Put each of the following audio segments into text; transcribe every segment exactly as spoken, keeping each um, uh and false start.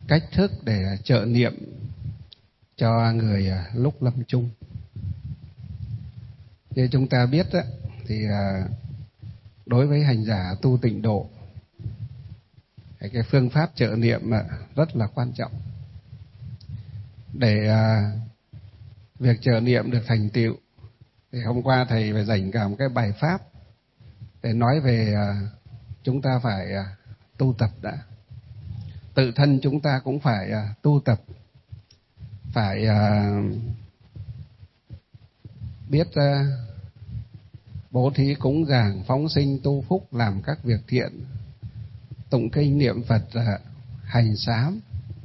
cách thức để trợ niệm cho người lúc lâm chung. Như chúng ta biết đó, thì đối với hành giả tu tịnh độ, cái phương pháp trợ niệm rất là quan trọng. Để việc trợ niệm được thành tựu, thì hôm qua thầy phải dành cả một cái bài pháp để nói về chúng ta phải tu tập đã. Tự thân chúng ta cũng phải tu tập, phải biết bố thí cúng dường, phóng sinh tu phúc, làm các việc thiện, tụng kinh niệm Phật, hành sám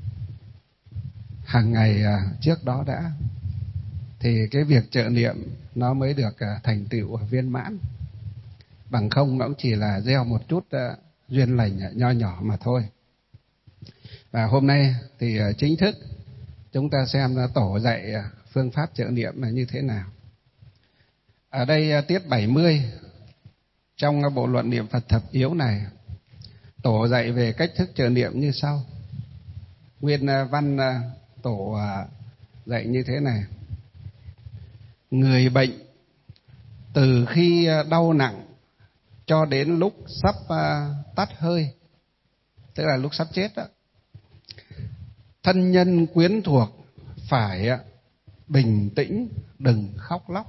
hàng ngày trước đó đã, thì cái việc trợ niệm nó mới được thành tựu viên mãn. Bằng không nó cũng chỉ là gieo một chút duyên lành nho nhỏ mà thôi. Và hôm nay thì chính thức chúng ta xem tổ dạy phương pháp trợ niệm là như thế nào. Ở đây tiết bảy mươi trong bộ luận niệm Phật thập yếu này, tổ dạy về cách thức trợ niệm như sau. Nguyên văn tổ dạy như thế này: người bệnh từ khi đau nặng cho đến lúc sắp tắt hơi, tức là lúc sắp chết đó, thân nhân quyến thuộc phải bình tĩnh, đừng khóc lóc.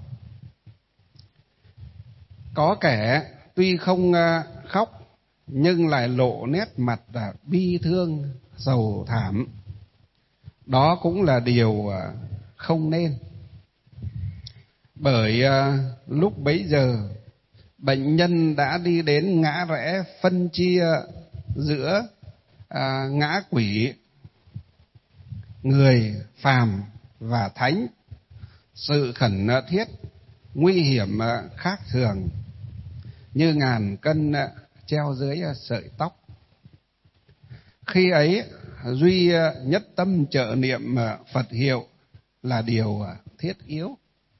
Có kẻ tuy không khóc nhưng lại lộ nét mặt bi thương, sầu thảm. Đó cũng là điều không nên. Bởi lúc bấy giờ bệnh nhân đã đi đến ngã rẽ phân chia giữa ngã quỷ, người phàm và thánh, sự khẩn thiết, nguy hiểm khác thường, như ngàn cân treo dưới sợi tóc. Khi ấy duy nhất tâm trợ niệm Phật hiệu là điều thiết yếu.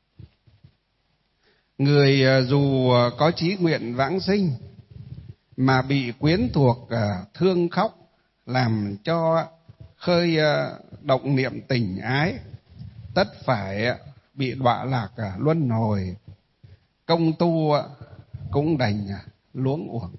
Người dù có chí nguyện vãng sinh mà bị quyến thuộc thương khóc làm cho khơi động niệm tình ái, tất phải bị đọa lạc luân hồi, công tu cũng đành luống uổng.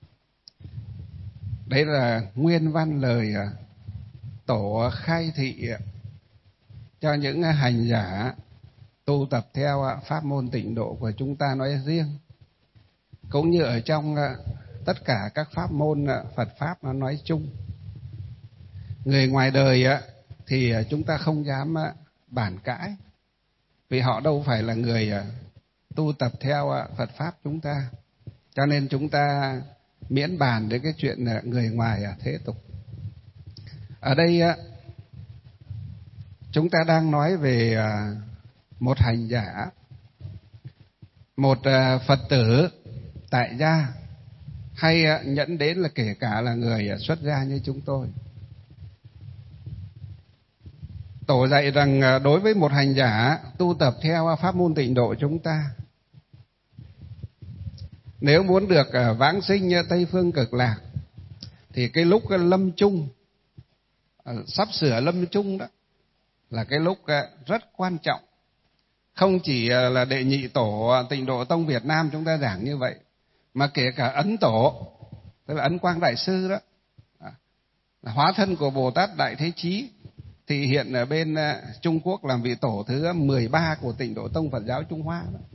Đấy là nguyên văn lời tổ khai thị cho những hành giả tu tập theo pháp môn tịnh độ của chúng ta nói riêng, cũng như ở trong tất cả các pháp môn Phật pháp nó nói chung. Người ngoài đời thì chúng ta không dám bàn cãi, vì họ đâu phải là người tu tập theo Phật pháp chúng ta, cho nên chúng ta miễn bàn đến cái chuyện người ngoài thế tục. Ở đây chúng ta đang nói về một hành giả, một Phật tử tại gia, hay nhẫn đến là kể cả là người xuất gia như chúng tôi. Tổ dạy rằng đối với một hành giả tu tập theo pháp môn tịnh độ chúng ta, nếu muốn được vãng sinh Tây Phương Cực Lạc, thì cái lúc lâm chung, sắp sửa lâm chung đó, là cái lúc rất quan trọng. Không chỉ là đệ nhị tổ Tịnh Độ Tông Việt Nam chúng ta giảng như vậy, mà kể cả Ấn Tổ, tức là Ấn Quang Đại Sư đó, hóa thân của Bồ Tát Đại Thế Chí, thì hiện ở bên Trung Quốc làm vị tổ thứ mười ba của Tịnh Độ Tông Phật giáo Trung Hoa đó,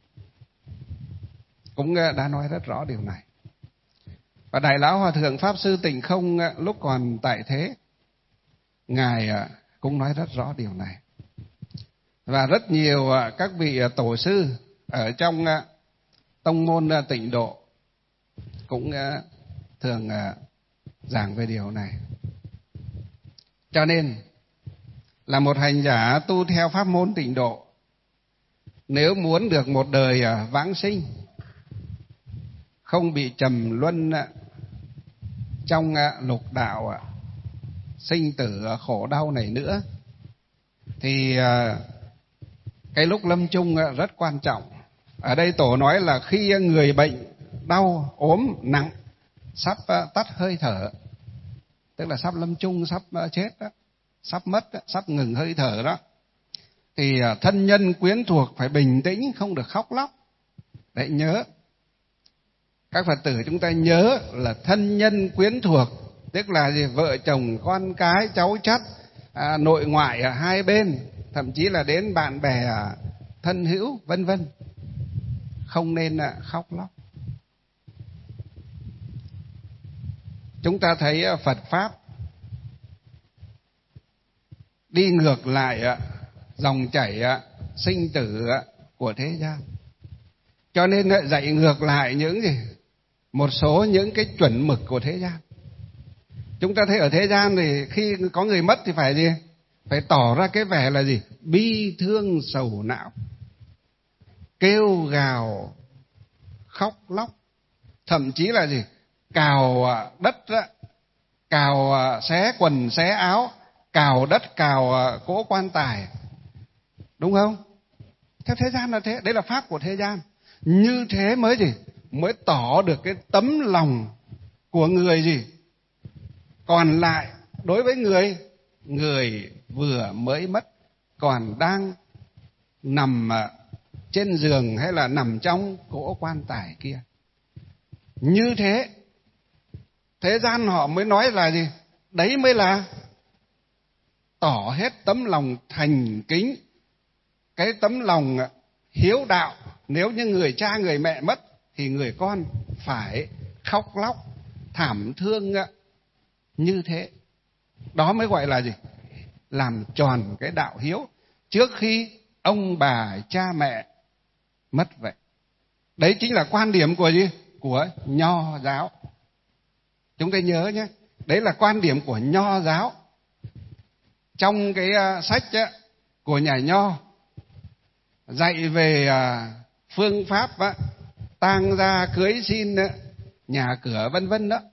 cũng đã nói rất rõ điều này. Và Đại Lão Hòa Thượng Pháp Sư Tịnh Không lúc còn tại thế, Ngài cũng nói rất rõ điều này. Và rất nhiều các vị tổ sư ở trong tông môn tịnh độ cũng thường giảng về điều này. Cho nên là một hành giả tu theo pháp môn tịnh độ, nếu muốn được một đời vãng sinh, không bị trầm luân trong lục đạo sinh tử khổ đau này nữa, thì cái lúc lâm chung rất quan trọng. Ở đây tổ nói là khi người bệnh đau ốm nặng, sắp tắt hơi thở, tức là sắp lâm chung, sắp chết đó, sắp mất đó, sắp ngừng hơi thở đó, thì thân nhân quyến thuộc phải bình tĩnh, không được khóc lóc. Đấy, nhớ. Các Phật tử chúng ta nhớ là thân nhân quyến thuộc, tức là gì? Vợ chồng, con cái, cháu chắt, à, nội ngoại ở hai bên, thậm chí là đến bạn bè, thân hữu, vân vân. Không nên khóc lóc. Chúng ta thấy Phật Pháp đi ngược lại dòng chảy sinh tử của thế gian. Cho nên dạy ngược lại những gì? Một số những cái chuẩn mực của thế gian. Chúng ta thấy ở thế gian thì khi có người mất thì phải gì? Phải tỏ ra cái vẻ là gì? Bi thương sầu não, kêu gào, khóc lóc, thậm chí là gì? Cào đất, cào xé quần xé áo, cào đất cào cỗ quan tài, đúng không? Theo thế gian là thế, đấy là pháp của thế gian. Như thế mới gì? Mới tỏ được cái tấm lòng của người gì? Còn lại đối với người người vừa mới mất, còn đang nằm trên giường hay là nằm trong cỗ quan tài kia. Như thế thế gian họ mới nói là gì? Đấy mới là tỏ hết tấm lòng thành kính, cái tấm lòng hiếu đạo. Nếu như người cha người mẹ mất thì người con phải khóc lóc thảm thương như thế. Đó mới gọi là gì? Làm tròn cái đạo hiếu trước khi ông bà cha mẹ mất vậy. Đấy chính là quan điểm của gì? Của Nho giáo. Chúng ta nhớ nhé, đấy là quan điểm của Nho giáo. Trong cái sách của nhà Nho dạy về phương pháp tang gia cưới xin, nhà cửa vân vân đó.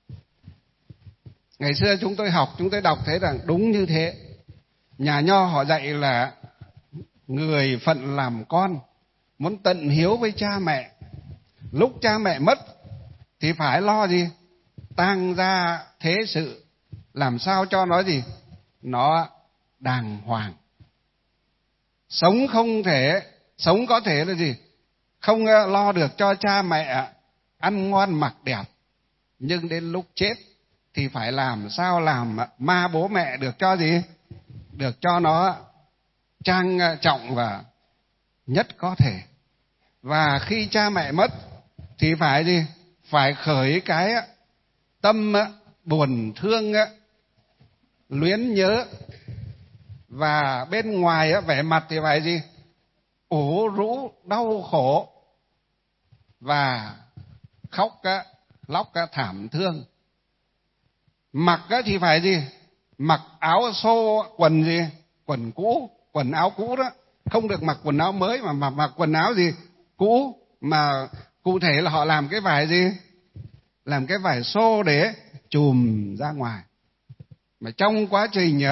Ngày xưa chúng tôi học, chúng tôi đọc thấy rằng đúng như thế. Nhà Nho họ dạy là người phận làm con muốn tận hiếu với cha mẹ, lúc cha mẹ mất thì phải lo gì? Tang gia thế sự, làm sao cho nó gì? Nó đàng hoàng. Sống không thể, sống có thể là gì? Không lo được cho cha mẹ ăn ngon mặc đẹp, nhưng đến lúc chết thì phải làm sao làm ma bố mẹ được cho gì? Được cho nó trang trọng và nhất có thể. Và khi cha mẹ mất thì phải gì? Phải khởi cái tâm buồn thương, luyến nhớ. Và bên ngoài vẻ mặt thì phải gì? Ủ rũ đau khổ và khóc lóc thảm thương. Mặc thì phải gì? Mặc áo xô, quần gì? Quần cũ, quần áo cũ đó. Không được mặc quần áo mới mà mặc quần áo gì? Cũ. Mà cụ thể là họ làm cái vải gì? Làm cái vải xô để chùm ra ngoài. Mà trong quá trình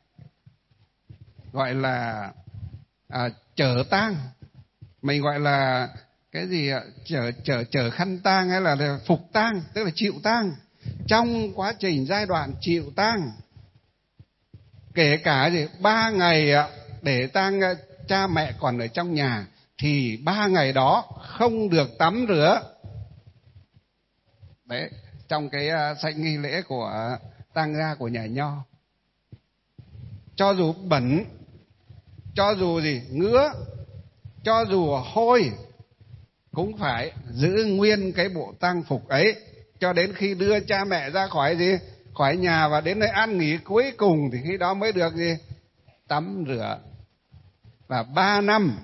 gọi là à, chở tang, mình gọi là cái gì ạ? Chở chở chở khăn tang hay là phục tang, tức là chịu tang. Trong quá trình giai đoạn chịu tang, kể cả gì ba ngày để tang cha mẹ còn ở trong nhà, thì ba ngày đó không được tắm rửa. Đấy, trong cái sách nghi lễ của tang gia của nhà Nho. Cho dù bẩn, cho dù gì ngứa, cho dù hôi, cũng phải giữ nguyên cái bộ tang phục ấy cho đến khi đưa cha mẹ ra khỏi gì? Khỏi nhà và đến nơi an nghỉ cuối cùng thì khi đó mới được gì? Tắm rửa. Và ba năm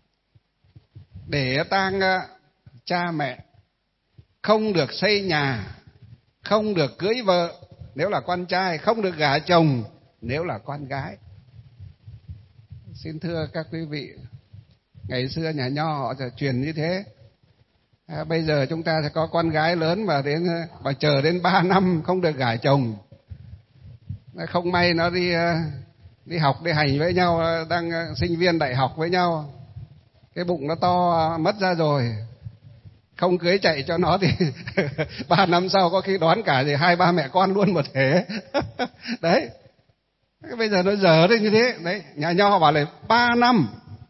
để tang cha mẹ, không được xây nhà, không được cưới vợ nếu là con trai, không được gả chồng nếu là con gái. Xin thưa các quý vị, ngày xưa nhà Nho họ sẽ truyền như thế. À, bây giờ chúng ta sẽ có con gái lớn và đến và chờ đến ba năm không được gả chồng. Không may nó đi đi học đi hành với nhau, đang sinh viên đại học với nhau, cái bụng nó to mất ra rồi, Không cưới chạy cho nó thì ba năm sau có khi đón cả thì hai ba mẹ con luôn một thể. Đấy. Bây giờ nó dở đấy như thế. Đấy, nhà Nho họ bảo là ba năm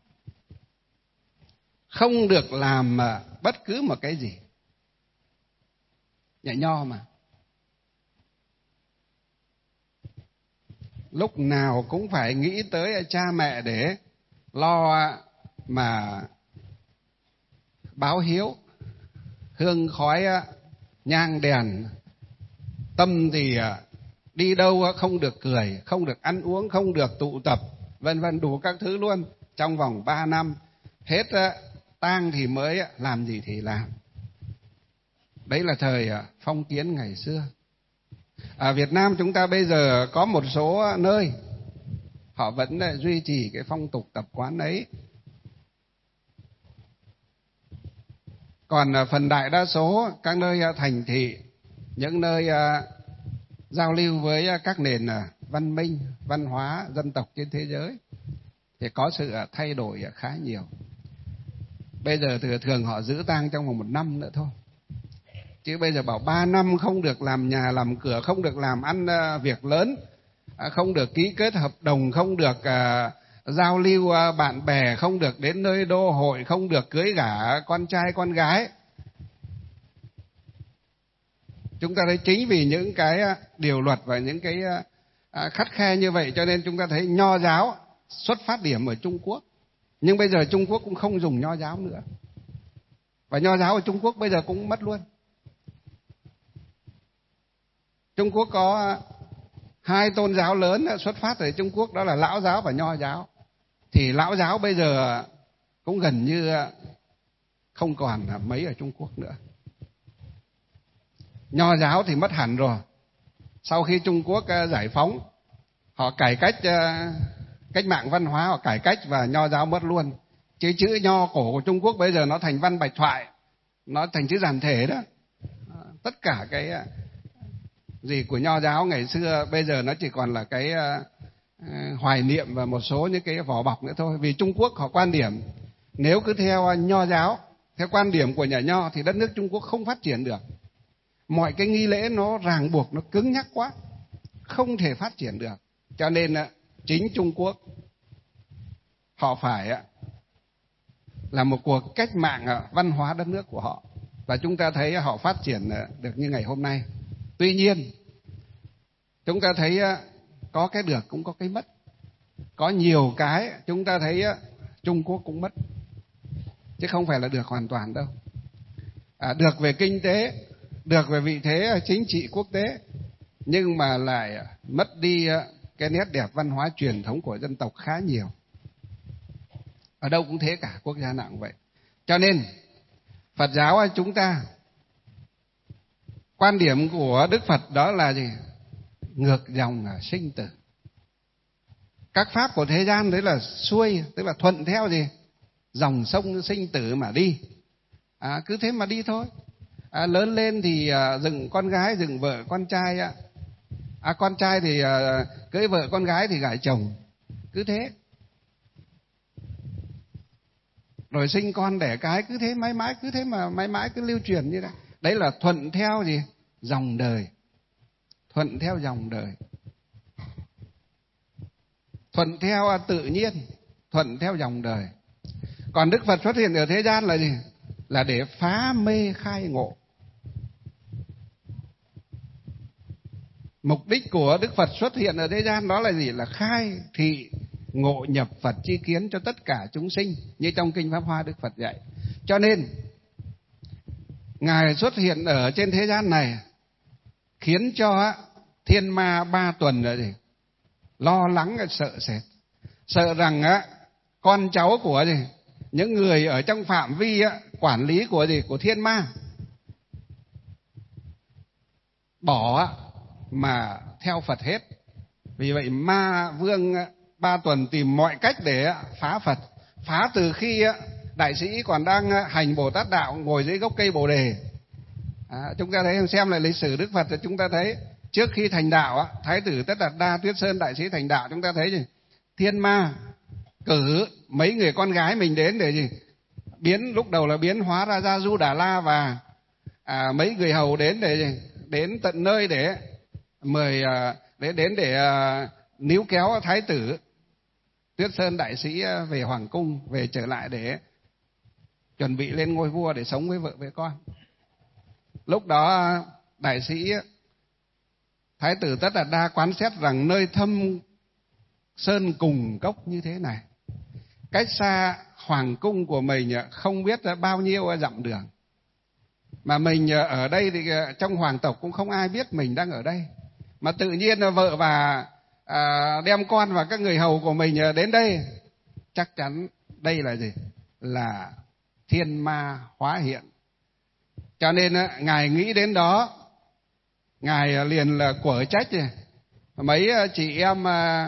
không được làm bất cứ một cái gì. Nhà Nho mà. Lúc nào cũng phải nghĩ tới cha mẹ để lo mà báo hiếu, hương khói, nhang đèn. Tâm thì đi đâu không được cười, không được ăn uống, không được tụ tập, vân vân đủ các thứ luôn. Trong vòng ba năm, hết tang thì mới làm gì thì làm. Đấy là thời phong kiến ngày xưa. Ở Việt Nam chúng ta bây giờ có một số nơi họ vẫn duy trì cái phong tục tập quán ấy. Còn phần đại đa số các nơi thành thị, những nơi giao lưu với các nền văn minh, văn hóa, dân tộc trên thế giới thì có sự thay đổi khá nhiều. Bây giờ thường thường họ giữ tang trong vòng một năm nữa thôi. Chứ bây giờ bảo ba năm không được làm nhà làm cửa, không được làm ăn việc lớn, không được ký kết hợp đồng, không được uh, giao lưu uh, bạn bè, không được đến nơi đô hội, không được cưới gả con trai con gái. Chúng ta thấy chính vì những cái điều luật và những cái uh, khắt khe như vậy cho nên chúng ta thấy Nho giáo xuất phát điểm ở Trung Quốc. Nhưng bây giờ Trung Quốc cũng không dùng Nho giáo nữa. Và Nho giáo ở Trung Quốc bây giờ cũng mất luôn. Trung Quốc có hai tôn giáo lớn xuất phát từ Trung Quốc, đó là Lão giáo và Nho giáo. Thì Lão giáo bây giờ cũng gần như không còn mấy ở Trung Quốc nữa. Nho giáo thì mất hẳn rồi. Sau khi Trung Quốc giải phóng, họ cải cách cách mạng văn hóa, họ cải cách và Nho giáo mất luôn. Chứ chữ Nho cổ của Trung Quốc bây giờ nó thành văn bạch thoại, nó thành chữ giản thể đó. Tất cả cái gì của Nho giáo ngày xưa bây giờ nó chỉ còn là cái uh, hoài niệm và một số những cái vỏ bọc nữa thôi. Vì Trung Quốc họ quan điểm nếu cứ theo Nho giáo, theo quan điểm của nhà Nho thì đất nước Trung Quốc không phát triển được. Mọi cái nghi lễ nó ràng buộc, nó cứng nhắc quá, không thể phát triển được. Cho nên uh, chính Trung Quốc họ phải uh, là một cuộc cách mạng uh, văn hóa đất nước của họ. Và chúng ta thấy họ phát triển uh, được như ngày hôm nay. Tuy nhiên, chúng ta thấy có cái được cũng có cái mất. Có nhiều cái chúng ta thấy Trung Quốc cũng mất. Chứ không phải là được hoàn toàn đâu. À, được về kinh tế, được về vị thế chính trị quốc tế, nhưng mà lại mất đi cái nét đẹp văn hóa truyền thống của dân tộc khá nhiều. Ở đâu cũng thế cả, quốc gia nào cũng vậy. Cho nên, Phật giáo chúng ta, quan điểm của Đức Phật đó là gì? Ngược dòng sinh tử. Các pháp của thế gian đấy là xuôi, tức là thuận theo gì? Dòng sông sinh tử mà đi. À, cứ thế mà đi thôi. À, lớn lên thì à, dựng con gái, dựng vợ con trai. À, à con trai thì à, cưới vợ, con gái thì gả chồng. Cứ thế. Rồi sinh con đẻ cái, cứ thế mãi mãi, cứ thế mà mãi mãi cứ lưu truyền như thế. Đấy là thuận theo gì? Dòng đời. Thuận theo dòng đời. Thuận theo tự nhiên, thuận theo dòng đời. Còn Đức Phật xuất hiện ở thế gian là gì? Là để phá mê khai ngộ. Mục đích của Đức Phật xuất hiện ở thế gian đó là gì? Là khai thị ngộ nhập Phật chi kiến cho tất cả chúng sinh, như trong Kinh Pháp Hoa Đức Phật dạy. Cho nên Ngài xuất hiện ở trên thế gian này khiến cho thiên ma ba tuần là gì? Lo lắng, sợ sệt. Sợ rằng con cháu của gì? Những người ở trong phạm vi quản lý của gì? Của thiên ma bỏ mà theo Phật hết. Vì vậy ma vương ba tuần tìm mọi cách để phá Phật. Phá từ khi đại sĩ còn đang hành Bồ Tát đạo ngồi dưới gốc cây Bồ Đề. À, chúng ta thấy, xem lại lịch sử Đức Phật thì chúng ta thấy trước khi thành đạo, Thái tử Tất Đạt Đa Tuyết Sơn đại sĩ thành đạo, chúng ta thấy gì? Thiên ma cử mấy người con gái mình đến để gì? biến lúc đầu là biến hóa ra Gia Du Đà La, và à, mấy người hầu đến để đến tận nơi để mời à, để đến để à, níu kéo thái tử Tuyết Sơn Đại Sĩ về hoàng cung, về trở lại để chuẩn bị lên ngôi vua để sống với vợ với con. Lúc đó đại sĩ thái tử Tất Đạt Đa quán xét rằng nơi thâm sơn cùng cốc như thế này, cách xa hoàng cung của mình không biết bao nhiêu dặm đường, mà mình ở đây thì trong hoàng tộc cũng không ai biết mình đang ở đây, mà tự nhiên vợ và à, đem con và các người hầu của mình đến đây, chắc chắn đây là gì? Là thiên ma hóa hiện. Cho nên ngài nghĩ đến đó, ngài liền là quở trách mấy chị em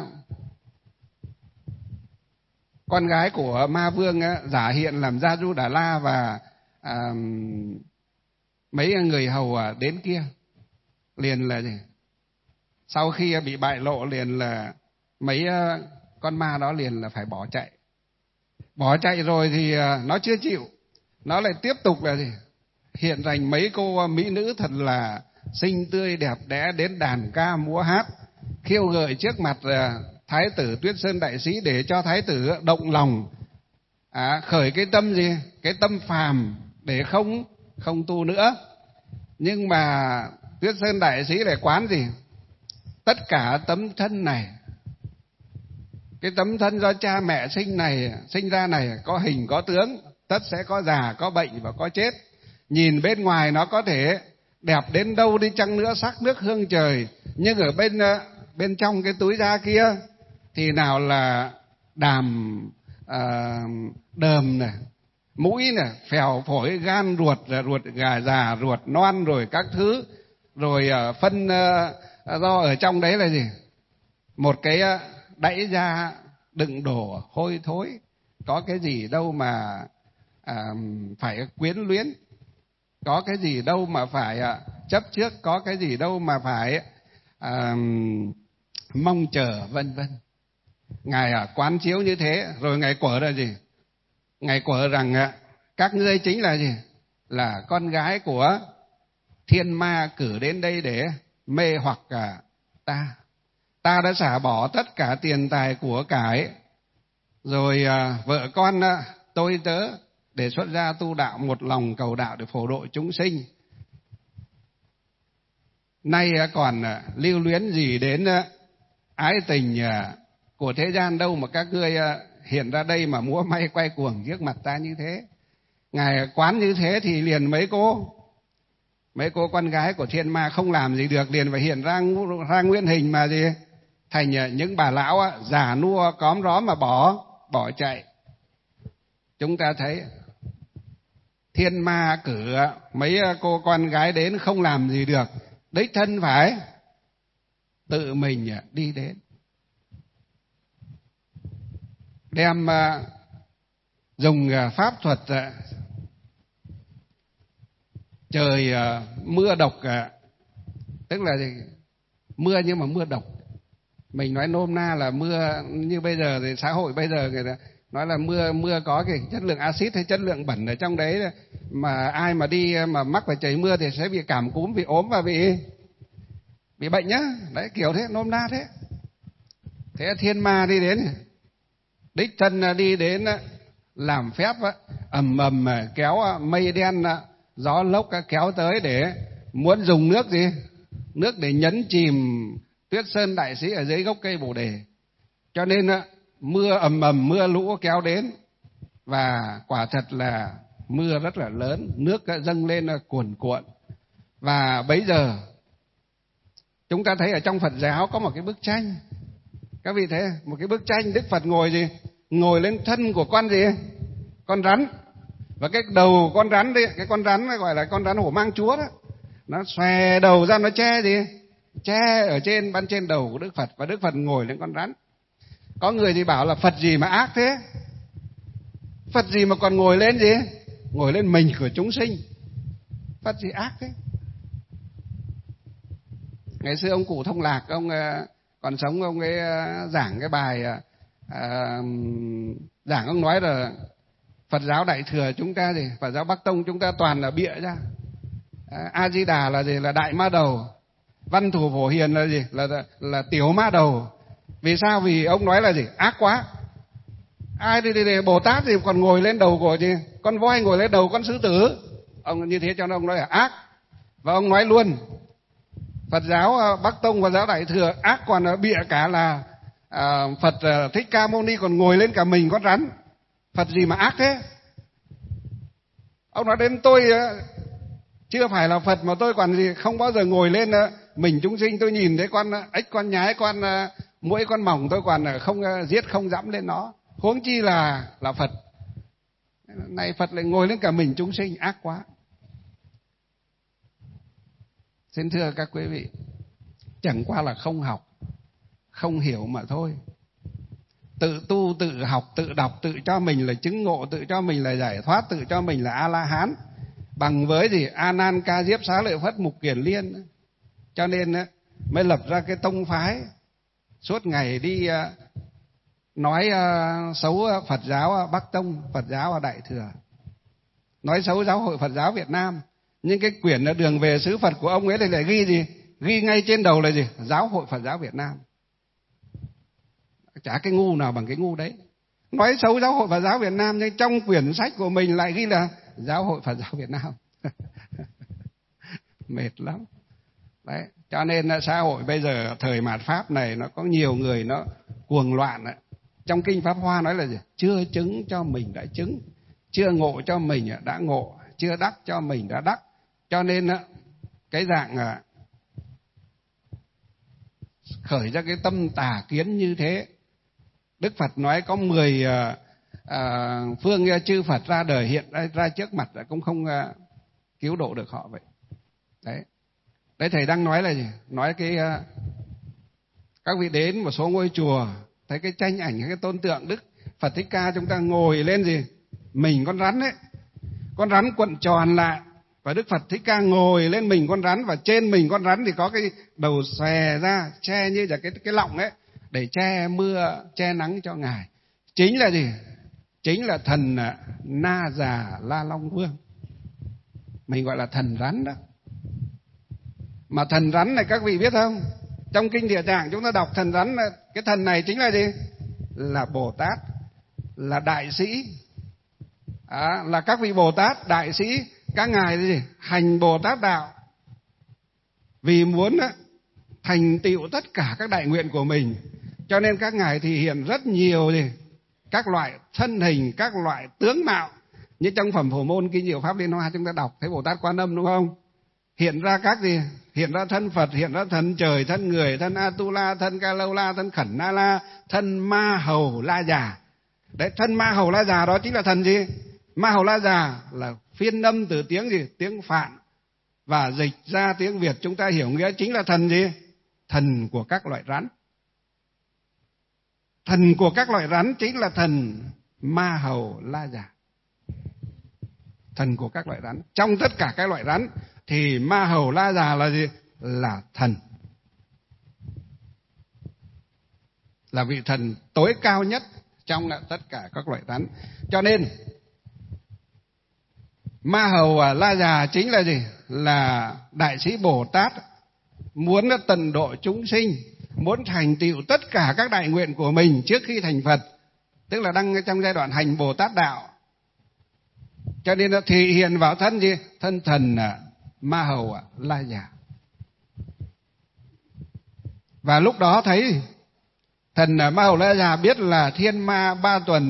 con gái của ma vương giả hiện làm Gia Du Đà La, và à, mấy người hầu đến kia, liền là gì? Sau khi bị bại lộ liền là mấy con ma đó liền là phải bỏ chạy. Bỏ chạy rồi thì nó chưa chịu, nó lại tiếp tục là gì? Hiện thành mấy cô mỹ nữ thật là xinh tươi đẹp đẽ đến đàn ca múa hát, khiêu gợi trước mặt thái tử Tuyết Sơn Đại Sĩ để cho thái tử động lòng, à, khởi cái tâm gì? Cái tâm phàm để không không tu nữa. Nhưng mà Tuyết Sơn Đại Sĩ lại quán gì? Tất cả tấm thân này, cái tấm thân do cha mẹ sinh này sinh ra này có hình có tướng, tất sẽ có già, có bệnh và có chết. Nhìn bên ngoài nó có thể đẹp đến đâu đi chăng nữa, sắc nước hương trời, nhưng ở bên bên trong cái túi da kia thì nào là đàm à, đờm này, mũi này, phèo phổi, gan, ruột, ruột gà già, ruột non rồi các thứ, rồi phân do ở trong đấy là gì? Một cái đẫy da đựng đồ hôi thối, có cái gì đâu mà à, phải quyến luyến, có cái gì đâu mà phải chấp trước, có cái gì đâu mà phải à, mong chờ, vân vân. Ngài à, quán chiếu như thế, rồi ngài quở là gì? Ngài quở rằng à, các ngươi chính là gì? Là con gái của thiên ma cử đến đây để mê hoặc cả ta. Ta đã xả bỏ tất cả tiền tài của cải, rồi à, vợ con à, tôi tớ để xuất gia tu đạo, một lòng cầu đạo để phổ độ chúng sinh. Nay à, còn à, lưu luyến gì đến à, ái tình à, của thế gian đâu mà các ngươi à, hiện ra đây mà múa may quay cuồng trước mặt ta như thế. Ngài quán như thế thì liền mấy cô mấy cô con gái của thiên ma không làm gì được, liền phải hiện ra ra nguyên hình mà gì? Thành những bà lão á, già nua cóm róm mà bỏ bỏ chạy. Chúng ta thấy thiên ma cử mấy cô con gái đến không làm gì được, đích thân phải tự mình đi đến, đem dùng pháp thuật trời mưa độc, tức là gì? Mưa nhưng mà mưa độc. Mình nói nôm na là mưa như bây giờ thì xã hội bây giờ người ta nói là mưa mưa có cái chất lượng axit hay chất lượng bẩn ở trong đấy, mà ai mà đi mà mắc phải trời mưa thì sẽ bị cảm cúm, bị ốm và bị bị bệnh nhá. Đấy, kiểu thế, nôm na thế. Thế thiên ma đi đến, đích thân đi đến làm phép ầm ầm kéo mây đen gió lốc kéo tới để muốn dùng nước gì? Nước để nhấn chìm Tuyết Sơn Đại Sĩ ở dưới gốc cây Bồ Đề. Cho nên mưa ầm ầm, mưa lũ kéo đến, và quả thật là mưa rất là lớn, nước dâng lên cuồn cuộn. Và bấy giờ chúng ta thấy ở trong Phật giáo có một cái bức tranh, các vị thấy một cái bức tranh Đức Phật ngồi gì? Ngồi lên thân của con gì? Con rắn. Và cái đầu con rắn đi, cái con rắn gọi là con rắn hổ mang chúa đó, nó xòe đầu ra, nó che gì? Che ở trên ban trên đầu của Đức Phật, và Đức Phật ngồi lên con rắn. Có người thì bảo là Phật gì mà ác thế? Phật gì mà còn ngồi lên gì? Ngồi lên mình của chúng sinh. Phật gì ác thế? Ngày xưa ông cụ Thông Lạc, ông còn sống, ông ấy giảng cái bài à, giảng ông nói là Phật giáo Đại Thừa chúng ta gì, Phật giáo Bắc Tông chúng ta toàn là bịa ra. A Di Đà là gì, là đại ma đầu. Văn Thù Phổ Hiền là gì, là, là là tiểu ma đầu. Vì sao? Vì ông nói là gì, ác quá. Ai đi, đi, đi Bồ Tát thì còn ngồi lên đầu của gì, con voi ngồi lên đầu con sư tử. Ông như thế cho nên ông nói là ác. Và ông nói luôn, Phật giáo Bắc Tông, Phật giáo Đại Thừa ác còn bịa cả là à, Phật Thích Ca Mâu Ni còn ngồi lên cả mình con rắn. Phật gì mà ác thế? Ông nói đến tôi chưa phải là Phật mà tôi còn gì không bao giờ ngồi lên mình chúng sinh. Tôi nhìn thấy con ếch, con nhái, con muỗi, con mỏng tôi còn không giết, không dẫm lên nó, huống chi là là Phật. Này Phật lại ngồi lên cả mình chúng sinh, ác quá. Xin thưa các quý vị, chẳng qua là không học, không hiểu mà thôi. Tự tu, tự học, tự đọc, tự cho mình là chứng ngộ, tự cho mình là giải thoát, tự cho mình là A-la-hán. Bằng với gì? A Nan Ca Diếp Xá Lợi Phất Mục Kiền Liên. Cho nên mới lập ra cái tông phái, suốt ngày đi nói xấu Phật giáo Bắc Tông, Phật giáo Đại Thừa, nói xấu Giáo hội Phật giáo Việt Nam. Nhưng cái quyển Đường Về Xứ Phật của ông ấy thì lại ghi gì? Ghi ngay trên đầu là gì? Giáo hội Phật giáo Việt Nam. Chả cái ngu nào bằng cái ngu đấy. Nói xấu Giáo hội Phật giáo Việt Nam nhưng trong quyển sách của mình lại ghi là Giáo hội Phật giáo Việt Nam. Mệt lắm. Đấy, cho nên xã hội bây giờ thời mạt Pháp này nó có nhiều người nó cuồng loạn. Trong Kinh Pháp Hoa nói là gì? Chưa chứng cho mình đã chứng, chưa ngộ cho mình đã ngộ, chưa đắc cho mình đã đắc. Cho nên cái dạng khởi ra cái tâm tà kiến như thế. Đức Phật nói có mười à, phương chư Phật ra đời hiện ra, ra trước mặt cũng không à, cứu độ được họ vậy. Đấy. Đấy thầy đang nói là gì? Nói cái à, các vị đến một số ngôi chùa thấy cái tranh ảnh, cái tôn tượng Đức Phật Thích Ca chúng ta ngồi lên gì? Mình con rắn ấy. Con rắn cuộn tròn lại và Đức Phật Thích Ca ngồi lên mình con rắn, và trên mình con rắn thì có cái đầu xòe ra che như là cái cái lọng ấy để che mưa, che nắng cho Ngài. Chính là gì? Chính là thần Na Già La Long Vương. Mình gọi là thần rắn đó. Mà thần rắn này các vị biết không? Trong Kinh Địa Tạng chúng ta đọc thần rắn, cái thần này chính là gì? Là Bồ Tát, là đại sĩ. À, là các vị Bồ Tát, đại sĩ, các ngài gì? Hành Bồ Tát đạo. Vì muốn thành tựu tất cả các đại nguyện của mình, cho nên các ngài thì hiện rất nhiều gì? Các loại thân hình, các loại tướng mạo. Như trong Phẩm Phổ Môn Kinh Diệu Pháp Liên Hoa chúng ta đọc thấy Bồ Tát Quan Âm đúng không? Hiện ra các gì? Hiện ra thân Phật, hiện ra thân trời, thân người, thân Atula, thân Ca Lâu La, thân Khẩn Na La, thân Ma Hầu La Già. Đấy, thân Ma Hầu La Già đó chính là thần gì? Ma Hầu La Già là phiên âm từ tiếng gì? Tiếng Phạn, và dịch ra tiếng Việt chúng ta hiểu nghĩa chính là thần gì? Thần của các loại rắn. Thần của các loại rắn chính là thần Ma Hầu La Già. Thần của các loại rắn. Trong tất cả các loại rắn thì Ma Hầu La Già là gì? Là thần. Là vị thần tối cao nhất trong tất cả các loại rắn. Cho nên Ma Hầu La Già chính là gì? Là đại sĩ Bồ Tát muốn tận độ chúng sinh, muốn thành tựu tất cả các đại nguyện của mình trước khi thành Phật, tức là đang trong giai đoạn hành Bồ Tát đạo. Cho nên nó thể hiện vào thân gì? Thân thần Ma Hầu La Già. Và lúc đó thấy thần Ma Hầu La Già biết là thiên ma ba tuần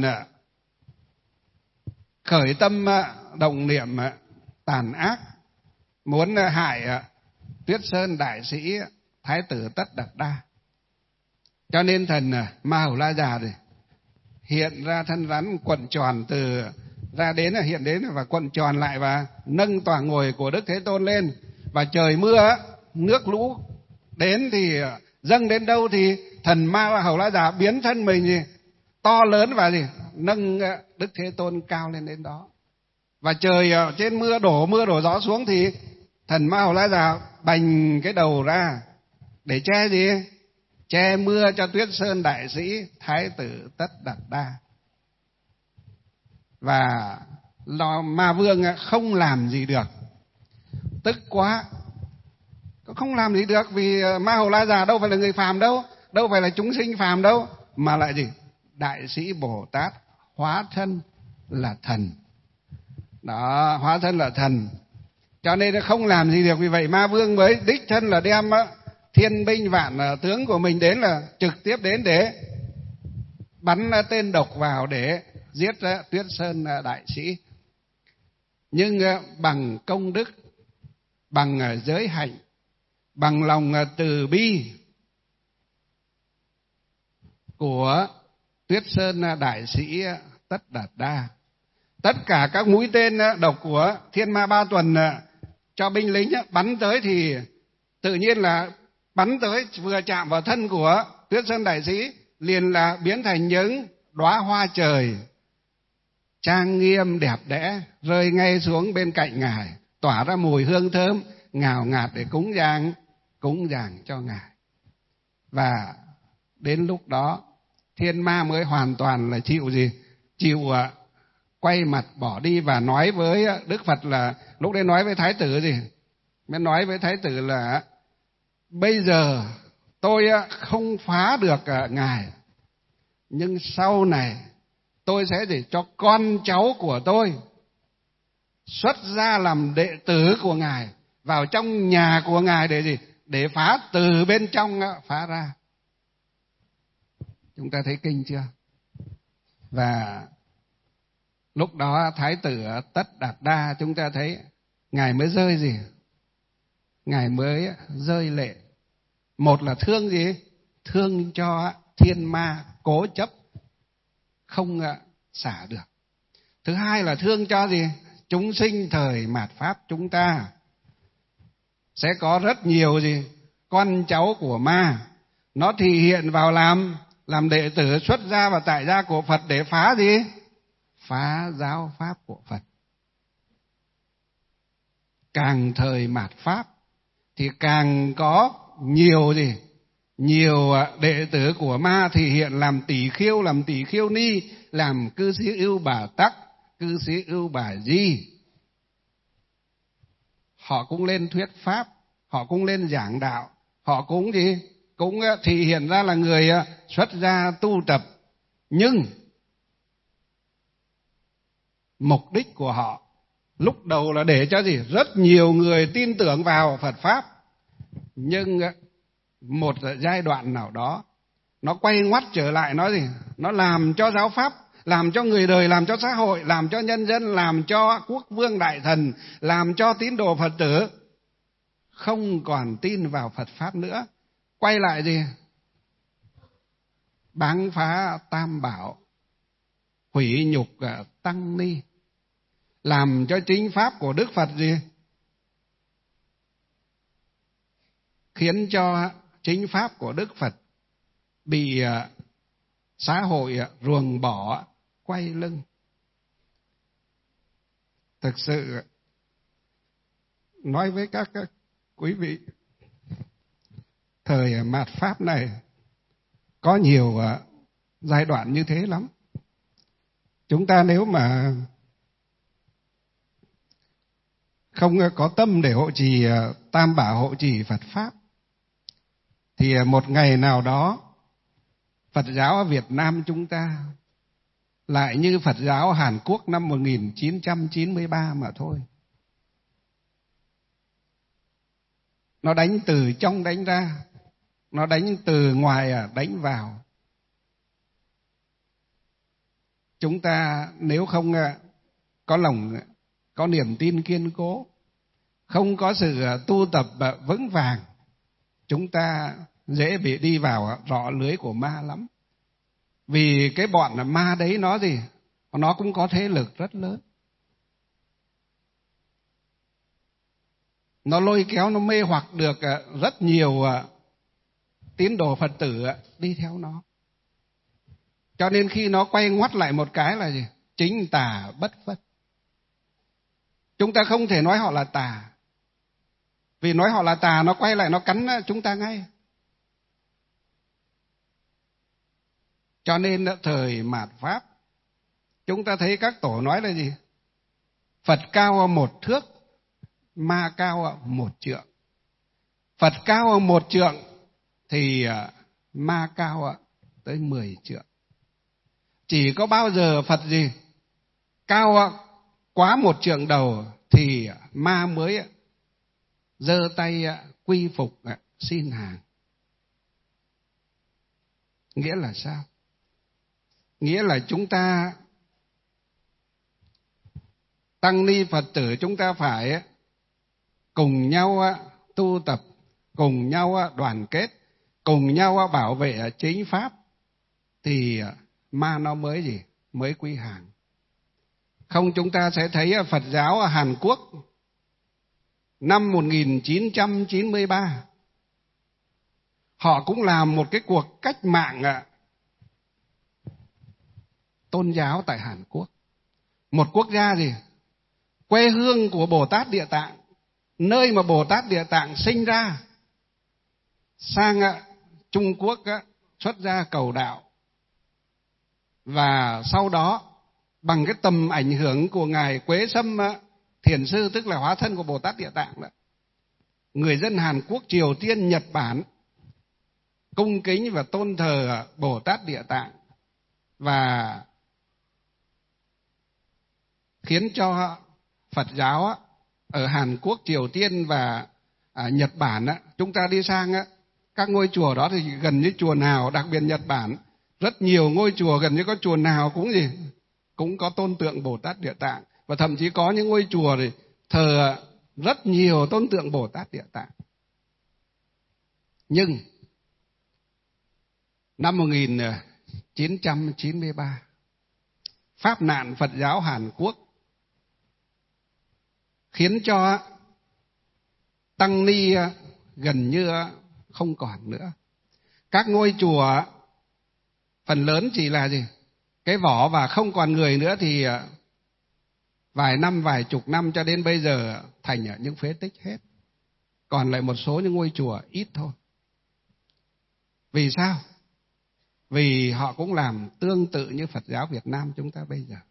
khởi tâm động niệm tàn ác, muốn hại Tuyết Sơn đại sĩ Thái tử Tất Đạt Đa. Cho nên thần Ma Hầu La Già thì hiện ra thân rắn cuộn tròn từ ra đến, hiện đến và cuộn tròn lại và nâng tòa ngồi của Đức Thế Tôn lên. Và trời mưa, nước lũ đến thì dâng đến đâu thì thần Ma Hầu La Già biến thân mình gì? To lớn và gì? Nâng Đức Thế Tôn cao lên đến đó. Và trời trên mưa đổ mưa đổ gió xuống thì thần Ma Hầu La Già bành cái đầu ra để che gì? Che mưa cho Tuyết Sơn đại sĩ Thái tử Tất Đạt Đa. và ma vương không làm gì được. Tức quá, không làm gì được, vì Ma Hầu La Già đâu phải là người phàm đâu, đâu phải là chúng sinh phàm đâu, mà lại gì? Đại sĩ Bồ Tát hóa thân là thần. Đó, hóa thân là thần. Cho nên nó không làm gì được, vì vậy Ma Vương mới đích thân là đem thiên binh vạn tướng của mình đến, là trực tiếp đến để bắn tên độc vào để giết Tuyết Sơn đại sĩ. Nhưng bằng công đức, bằng giới hạnh, bằng lòng từ bi của Tuyết Sơn đại sĩ Tất Đạt Đa, tất cả các mũi tên độc của Thiên Ma Ba Tuần cho binh lính bắn tới thì tự nhiên là bắn tới vừa chạm vào thân của Tuyết Sơn đại sĩ liền là biến thành những đóa hoa trời trang nghiêm đẹp đẽ rơi ngay xuống bên cạnh Ngài, tỏa ra mùi hương thơm ngào ngạt để cúng dường cúng dường cho Ngài. Và đến lúc đó thiên ma mới hoàn toàn là chịu gì? Chịu uh, quay mặt bỏ đi và nói với Đức Phật là, lúc đấy nói với Thái tử gì? Mới nói với Thái tử là bây giờ tôi không phá được uh, Ngài, nhưng sau này tôi sẽ để cho con cháu của tôi xuất ra làm đệ tử của Ngài, vào trong nhà của Ngài để gì? Để phá từ bên trong phá ra. Chúng ta thấy kinh chưa? Và lúc đó Thái tử Tất Đạt Đa, chúng ta thấy Ngài mới rơi gì? Ngài mới rơi lệ. Một là thương gì? Thương cho thiên ma cố chấp không xả được. Thứ hai là thương cho gì? Chúng sinh thời mạt Pháp chúng ta sẽ có rất nhiều gì? Con cháu của ma, nó thì hiện vào làm làm đệ tử xuất gia và tại gia của Phật để phá gì? Phá giáo pháp của Phật. Càng thời mạt Pháp thì càng có nhiều gì? Nhiều đệ tử của ma thì hiện làm tỷ khiêu, làm tỷ khiêu ni, làm cư sĩ ưu bà tắc, cư sĩ ưu bà di. Họ cũng lên thuyết pháp, họ cũng lên giảng đạo, họ cũng gì? Cũng thì hiện ra là người xuất gia tu tập, nhưng mục đích của họ lúc đầu là để cho gì? Rất nhiều người tin tưởng vào Phật Pháp. Nhưng một giai đoạn nào đó nó quay ngoắt trở lại, nó gì? Nó làm cho giáo Pháp, làm cho người đời, làm cho xã hội, làm cho nhân dân, làm cho quốc vương đại thần, làm cho tín đồ Phật tử không còn tin vào Phật Pháp nữa. Quay lại gì? Báng phá Tam Bảo, hủy nhục Tăng Ni, làm cho chính Pháp của Đức Phật gì? Khiến cho chính Pháp của Đức Phật bị xã hội ruồng bỏ, quay lưng. Thực sự nói với các, các quý vị, thời mạt Pháp này có nhiều uh, giai đoạn như thế lắm. Chúng ta nếu mà không có tâm để hộ trì uh, Tam Bảo, hộ trì Phật Pháp, thì uh, một ngày nào đó Phật giáo ở Việt Nam chúng ta lại như Phật giáo Hàn Quốc năm một nghìn chín trăm chín mươi ba mà thôi. Nó đánh từ trong đánh ra, nó đánh từ ngoài đánh vào. Chúng ta nếu không có lòng, có niềm tin kiên cố, không có sự tu tập vững vàng, chúng ta dễ bị đi vào rọ lưới của ma lắm. Vì cái bọn ma đấy nó gì? Nó cũng có thế lực rất lớn. Nó lôi kéo, nó mê hoặc được rất nhiều tín đồ Phật tử đi theo nó. Cho nên khi nó quay ngoắt lại một cái là gì? Chính tà bất phất. Chúng ta không thể nói họ là tà, vì nói họ là tà nó quay lại nó cắn chúng ta ngay. Cho nên thời mạt Pháp chúng ta thấy các tổ nói là gì? Phật cao một thước, ma cao một trượng. Phật cao một trượng thì ma cao tới mười trượng. Chỉ có bao giờ Phật gì? Cao quá một trượng đầu thì ma mới giơ tay quy phục xin hàng. Nghĩa là sao? Nghĩa là chúng ta tăng ni Phật tử chúng ta phải cùng nhau tu tập, cùng nhau đoàn kết, cùng nhau bảo vệ chính pháp thì ma nó mới gì? Mới quy hàng. Không chúng ta sẽ thấy Phật giáo ở Hàn Quốc năm một nghìn chín trăm chín mươi ba họ cũng làm một cái cuộc cách mạng tôn giáo tại Hàn Quốc. Một quốc gia gì? Quê hương của Bồ Tát Địa Tạng, nơi mà Bồ Tát Địa Tạng sinh ra, sang Trung Quốc xuất gia cầu đạo. Và sau đó bằng cái tầm ảnh hưởng của Ngài Quế Sâm Thiền Sư, tức là hóa thân của Bồ Tát Địa Tạng đó, người dân Hàn Quốc, Triều Tiên, Nhật Bản cung kính và tôn thờ Bồ Tát Địa Tạng, và khiến cho Phật giáo ở Hàn Quốc, Triều Tiên và Nhật Bản, chúng ta đi sang các ngôi chùa đó thì gần như chùa nào, đặc biệt Nhật Bản, rất nhiều ngôi chùa, gần như có chùa nào cũng gì? Cũng có tôn tượng Bồ Tát Địa Tạng. Và thậm chí có những ngôi chùa thì thờ rất nhiều tôn tượng Bồ Tát Địa Tạng. Nhưng năm một nghìn chín trăm chín mươi ba, pháp nạn Phật giáo Hàn Quốc khiến cho tăng ni gần như không còn nữa. Các ngôi chùa phần lớn chỉ là gì? Cái vỏ và không còn người nữa, thì vài năm, vài chục năm cho đến bây giờ thành những phế tích hết. Còn lại một số những ngôi chùa ít thôi. Vì sao? Vì họ cũng làm tương tự như Phật giáo Việt Nam chúng ta bây giờ.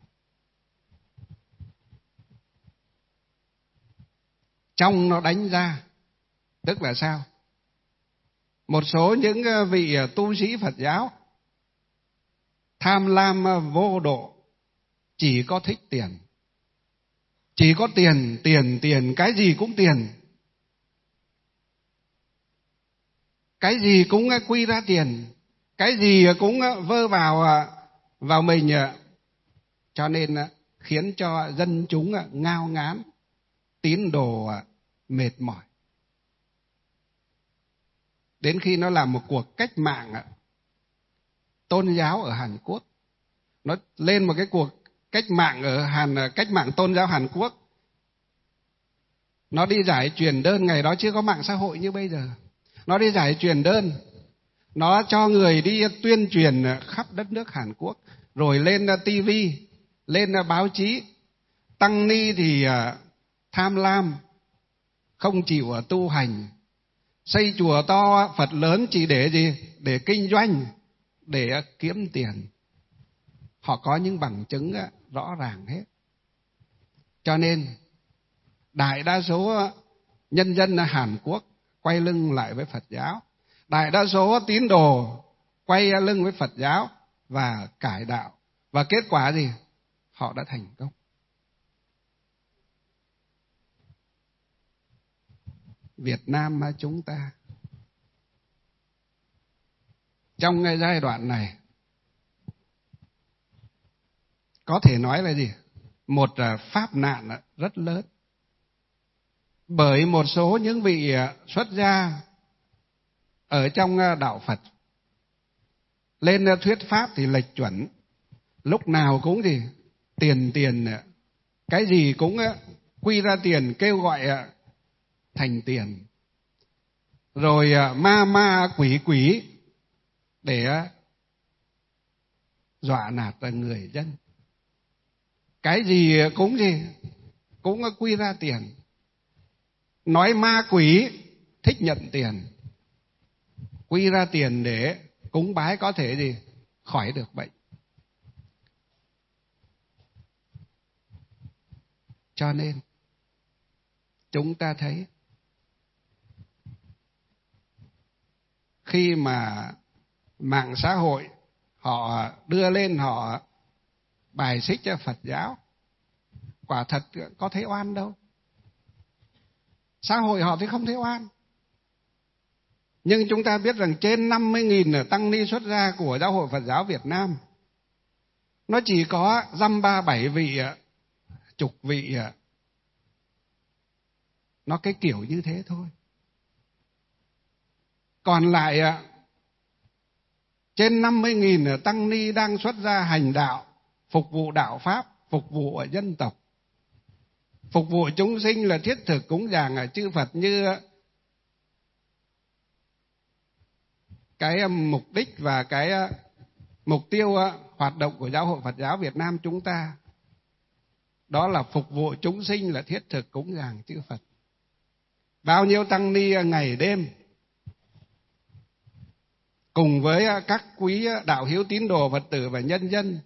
Trong nó đánh ra, tức là sao? Một số những vị tu sĩ Phật giáo tham lam vô độ, chỉ có thích tiền. Chỉ có tiền, tiền, tiền, cái gì cũng tiền. Cái gì cũng quy ra tiền, cái gì cũng vơ vào vào mình, cho nên khiến cho dân chúng ngao ngán, tín đồ mệt mỏi. Đến khi nó làm một cuộc cách mạng tôn giáo ở Hàn Quốc, nó lên một cái cuộc cách mạng ở Hàn, cách mạng tôn giáo Hàn Quốc, nó đi giải truyền đơn. Ngày đó chưa có mạng xã hội như bây giờ. Nó đi giải truyền đơn, nó cho người đi tuyên truyền khắp đất nước Hàn Quốc, rồi lên tivi, lên báo chí. Tăng ni thì tham lam, không chịu tu hành, xây chùa to Phật lớn chỉ để gì? Để kinh doanh, để kiếm tiền. Họ có những bằng chứng rõ ràng hết. Cho nên đại đa số nhân dân Hàn Quốc quay lưng lại với Phật giáo. Đại đa số tín đồ quay lưng với Phật giáo và cải đạo. Và kết quả gì? Họ đã thành công. Việt Nam chúng ta trong cái giai đoạn này có thể nói là gì? Một pháp nạn rất lớn. Bởi một số những vị xuất gia ở trong đạo Phật lên thuyết pháp thì lệch chuẩn. Lúc nào cũng gì? Tiền tiền, cái gì cũng quy ra tiền, kêu gọi thành tiền. Rồi ma ma quỷ quỷ để dọa nạt người dân. Cái gì cũng gì? Cũng quy ra tiền. Nói ma quỷ thích nhận tiền, quy ra tiền để cúng bái có thể gì? Khỏi được bệnh. Cho nên chúng ta thấy khi mà mạng xã hội họ đưa lên, họ bài xích cho Phật giáo, quả thật có thấy oan đâu. Xã hội họ thì không thấy oan. Nhưng chúng ta biết rằng trên năm mươi nghìn tăng ni xuất gia của Giáo hội Phật giáo Việt Nam, nó chỉ có dăm ba bảy vị, chục vị, nó cái kiểu như thế thôi. Còn lại trên năm mươi nghìn tăng ni đang xuất gia hành đạo, phục vụ đạo Pháp, phục vụ ở dân tộc, phục vụ chúng sinh là thiết thực cúng dường ở chư Phật như cái mục đích và cái mục tiêu hoạt động của Giáo hội Phật giáo Việt Nam chúng ta. Đó là phục vụ chúng sinh là thiết thực cúng dường chư Phật. Bao nhiêu tăng ni ngày đêm cùng với các quý đạo hiếu tín đồ Phật tử và nhân dân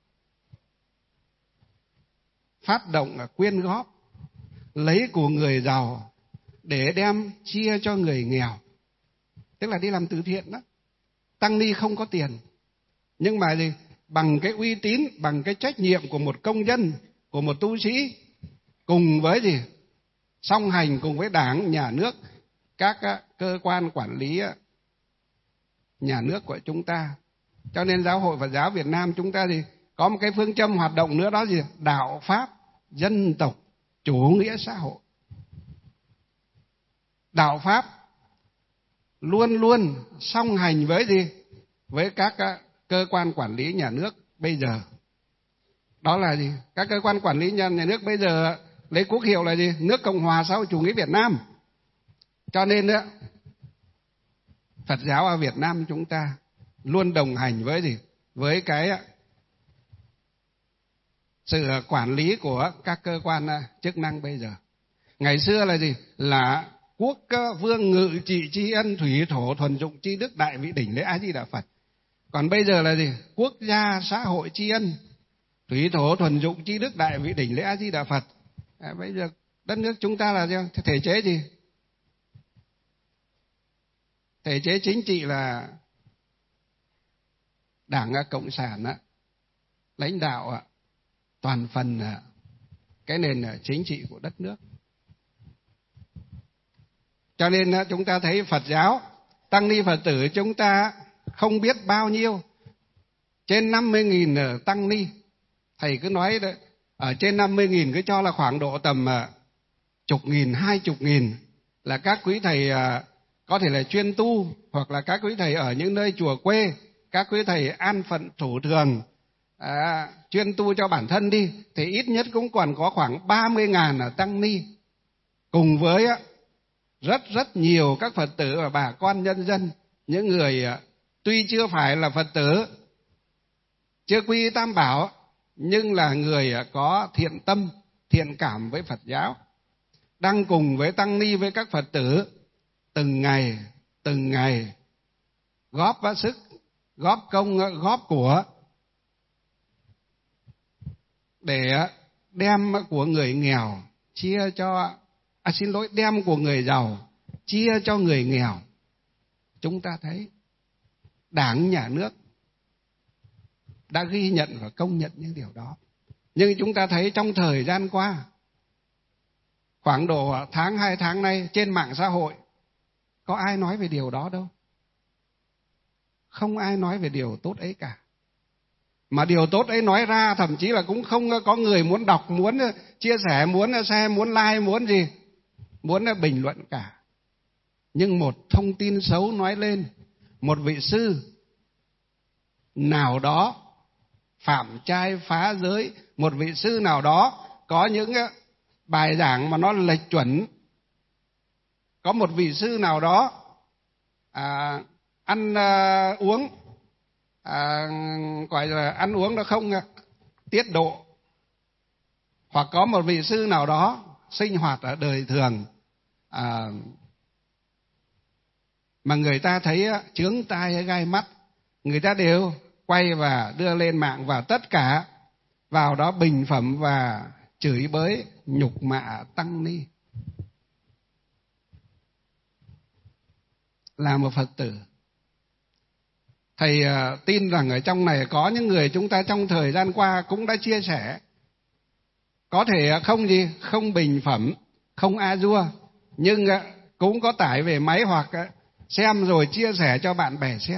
phát động quyên góp, lấy của người giàu để đem chia cho người nghèo, tức là đi làm từ thiện đó. Tăng ni không có tiền, nhưng mà gì? Bằng cái uy tín, bằng cái trách nhiệm của một công dân, của một tu sĩ, cùng với gì? Song hành cùng với Đảng, Nhà nước, các cơ quan quản lý nhà nước của chúng ta. Cho nên Giáo hội Phật giáo Việt Nam chúng ta thì có một cái phương châm hoạt động nữa, đó gì? Đạo Pháp dân tộc chủ nghĩa xã hội. Đạo Pháp luôn luôn song hành với gì? Với các cơ quan quản lý nhà nước bây giờ. Đó là gì? Các cơ quan quản lý nhà, nhà nước bây giờ lấy quốc hiệu là gì? Nước Cộng hòa xã hội chủ nghĩa Việt Nam. Cho nên đó, Phật giáo ở Việt Nam chúng ta luôn đồng hành với gì? Với cái sự quản lý của các cơ quan chức năng bây giờ. Ngày xưa là gì? Là quốc vương ngự trị tri ân, thủy thổ thuần dụng tri đức, đại vị đỉnh lễ A Di Đà Phật. Còn bây giờ là gì? Quốc gia xã hội tri ân, thủy thổ thuần dụng tri đức, đại vị đỉnh lễ A Di Đà Phật. À, bây giờ đất nước chúng ta là gì? Thể chế gì? Thể chế chính trị là Đảng Cộng sản lãnh đạo toàn phần cái nền chính trị của đất nước. Cho nên chúng ta thấy Phật giáo, tăng ni Phật tử chúng ta không biết bao nhiêu, trên năm mươi nghìn tăng ni. Thầy cứ nói đấy, ở trên năm mươi nghìn cứ cho là khoảng độ tầm chục nghìn, hai chục nghìn là các quý thầy có thể là chuyên tu, hoặc là các quý thầy ở những nơi chùa quê, các quý thầy an phận thủ thường, à, chuyên tu cho bản thân đi, thì ít nhất cũng còn có khoảng ba mươi ngàn tăng ni, cùng với rất rất nhiều các Phật tử và bà con nhân dân, những người tuy chưa phải là Phật tử, chưa quy Tam Bảo, nhưng là người có thiện tâm, thiện cảm với Phật giáo, đang cùng với tăng ni, với các Phật tử từng ngày, từng ngày góp sức, góp công, góp của để đem của người nghèo chia cho, à xin lỗi, đem của người giàu chia cho người nghèo. Chúng ta thấy Đảng, Nhà nước đã ghi nhận và công nhận những điều đó. Nhưng chúng ta thấy trong thời gian qua, khoảng độ tháng, hai tháng nay, trên mạng xã hội có ai nói về điều đó đâu. Không ai nói về điều tốt ấy cả. Mà điều tốt ấy nói ra thậm chí là cũng không có người muốn đọc, muốn chia sẻ, muốn xem, muốn like, muốn gì, muốn bình luận cả. Nhưng một thông tin xấu nói lên, một vị sư nào đó phạm trai phá giới, một vị sư nào đó có những bài giảng mà nó lệch chuẩn, có một vị sư nào đó à, ăn uh, uống à, gọi là ăn uống nó không uh, tiết độ, hoặc có một vị sư nào đó sinh hoạt ở đời thường à, mà người ta thấy uh, chướng tai gai mắt, người ta đều quay và đưa lên mạng, và tất cả vào đó bình phẩm và chửi bới, nhục mạ tăng ni. Là một Phật tử, thầy uh, tin rằng ở trong này có những người chúng ta trong thời gian qua cũng đã chia sẻ. Có thể không gì, không bình phẩm, không a dua, nhưng uh, cũng có tải về máy hoặc uh, xem rồi chia sẻ cho bạn bè xem.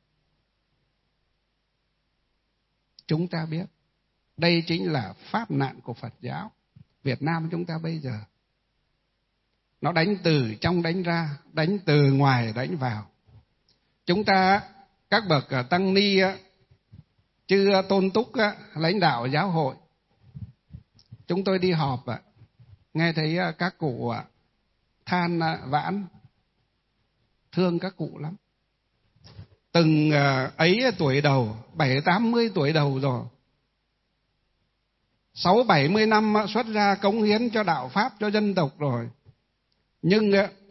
Chúng ta biết đây chính là pháp nạn của Phật giáo Việt Nam chúng ta bây giờ. Nó đánh từ trong đánh ra, đánh từ ngoài đánh vào. Chúng ta, các bậc tăng ni, chư tôn túc, lãnh đạo giáo hội, chúng tôi đi họp, nghe thấy các cụ than vãn, thương các cụ lắm. Từng ấy tuổi đầu, bảy tám mươi tuổi đầu rồi, sáu bảy mươi năm xuất ra cống hiến cho đạo pháp, cho dân tộc rồi. Nhưng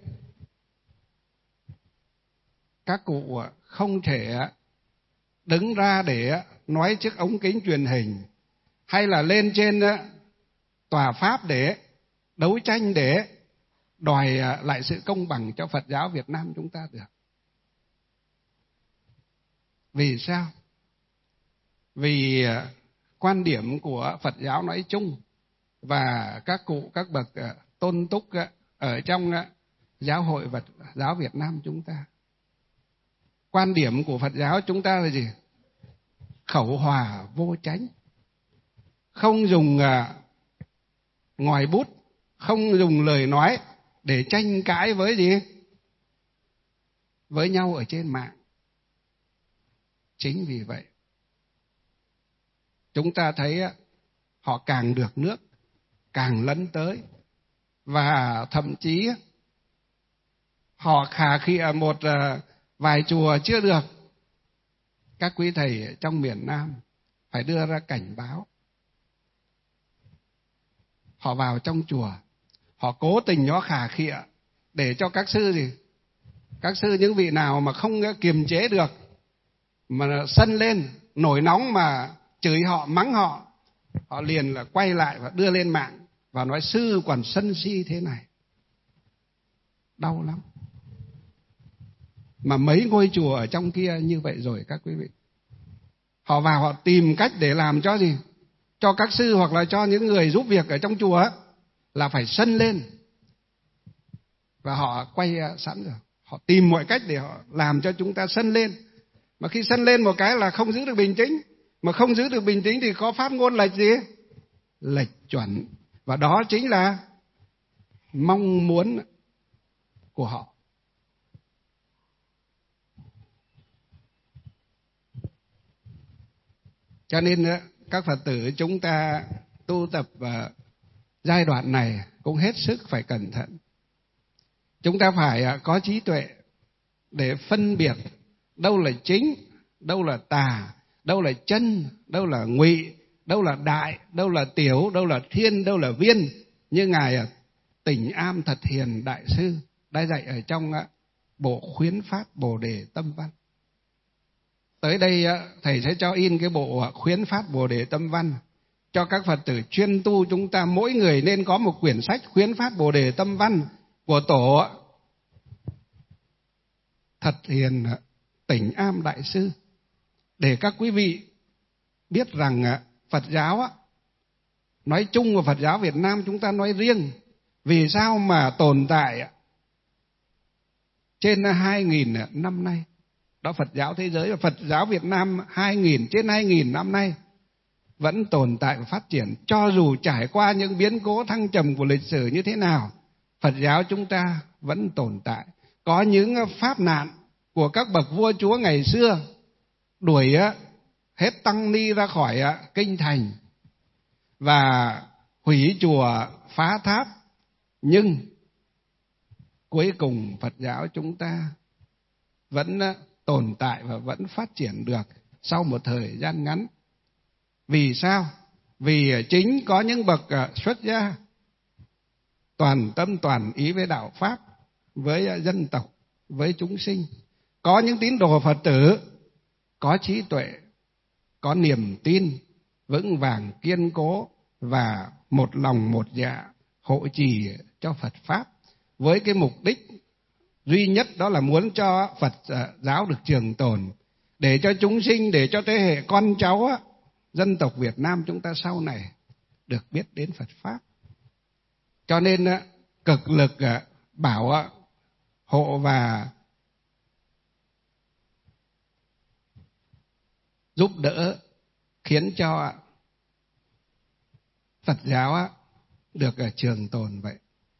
các cụ không thể đứng ra để nói trước ống kính truyền hình, hay là lên trên tòa pháp để đấu tranh, để đòi lại sự công bằng cho Phật giáo Việt Nam chúng ta được. Vì sao? Vì quan điểm của Phật giáo nói chung và các cụ, các bậc tôn túc ở trong giáo hội Phật giáo Việt Nam chúng ta, quan điểm của Phật giáo chúng ta là gì? Khẩu hòa vô chánh, không dùng ngòi bút, không dùng lời nói để tranh cãi với gì? Với nhau ở trên mạng. Chính vì vậy chúng ta thấy họ càng được nước, càng lấn tới, và thậm chí họ khà khịa một vài chùa chưa được. Các quý thầy trong miền Nam phải đưa ra cảnh báo. Họ vào trong chùa, họ cố tình nó khà khịa để cho các sư gì? Các sư những vị nào mà không kiềm chế được, mà sân lên, nổi nóng mà chửi họ, mắng họ, họ liền là quay lại và đưa lên mạng và nói sư còn sân si thế này. Đau lắm. Mà mấy ngôi chùa ở trong kia như vậy rồi các quý vị. Họ vào họ tìm cách để làm cho gì? Cho các sư hoặc là cho những người giúp việc ở trong chùa ấy, là phải sân lên. Và họ quay sẵn rồi. Họ tìm mọi cách để họ làm cho chúng ta sân lên. Mà khi sân lên một cái là không giữ được bình tĩnh. Mà không giữ được bình tĩnh thì có phát ngôn lệch gì? Lệch chuẩn. Và đó chính là mong muốn của họ. Cho nên các Phật tử chúng ta tu tập vào giai đoạn này cũng hết sức phải cẩn thận. Chúng ta phải có trí tuệ để phân biệt đâu là chính, đâu là tà, đâu là chân, đâu là ngụy, đâu là đại, đâu là tiểu, đâu là thiên, đâu là viên. Như Ngài Tỉnh Am Thật Hiền Đại Sư đã dạy ở trong bộ Khuyến Phát Bồ Đề Tâm Văn. Tới đây thầy sẽ cho in cái bộ Khuyến Phát Bồ Đề Tâm Văn cho các Phật tử chuyên tu. Chúng ta mỗi người nên có một quyển sách Khuyến Phát Bồ Đề Tâm Văn của tổ Thật Hiền Tỉnh Am Đại Sư, để các quý vị biết rằng Phật giáo nói chung và Phật giáo Việt Nam chúng ta nói riêng, vì sao mà tồn tại trên hai nghìn năm nay. Đó Phật giáo thế giới và Phật giáo Việt Nam hai nghìn, trên hai nghìn năm nay vẫn tồn tại và phát triển. Cho dù trải qua những biến cố thăng trầm của lịch sử như thế nào, Phật giáo chúng ta vẫn tồn tại. Có những pháp nạn của các bậc vua chúa ngày xưa, đuổi hết tăng ni ra khỏi kinh thành và hủy chùa, phá tháp, nhưng cuối cùng Phật giáo chúng ta vẫn tồn tại và vẫn phát triển được sau một thời gian ngắn. Vì sao? Vì chính có những bậc xuất gia toàn tâm toàn ý với đạo pháp, với dân tộc, với chúng sinh. Có những tín đồ Phật tử có trí tuệ, có niềm tin vững vàng kiên cố và một lòng một dạ hộ trì cho Phật Pháp, với cái mục đích duy nhất đó là muốn cho Phật giáo được trường tồn, để cho chúng sinh, để cho thế hệ con cháu dân tộc Việt Nam chúng ta sau này được biết đến Phật Pháp. Cho nên cực lực bảo hộ và giúp đỡ, khiến cho Phật giáo được trường tồn vậy.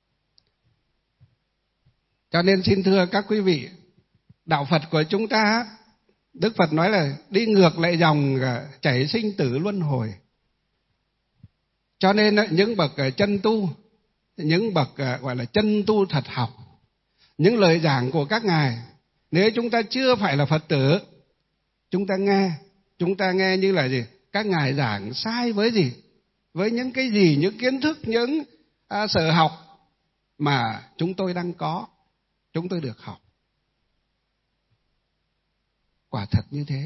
Cho nên xin thưa các quý vị, đạo Phật của chúng ta, Đức Phật nói là đi ngược lại dòng chảy sinh tử luân hồi. Cho nên những bậc chân tu, những bậc gọi là chân tu thật học, những lời giảng của các ngài, nếu chúng ta chưa phải là Phật tử, chúng ta nghe, chúng ta nghe như là gì? Các ngài giảng sai với gì? Với những cái gì, những kiến thức, những à, sở học mà chúng tôi đang có, chúng tôi được học. Quả thật như thế.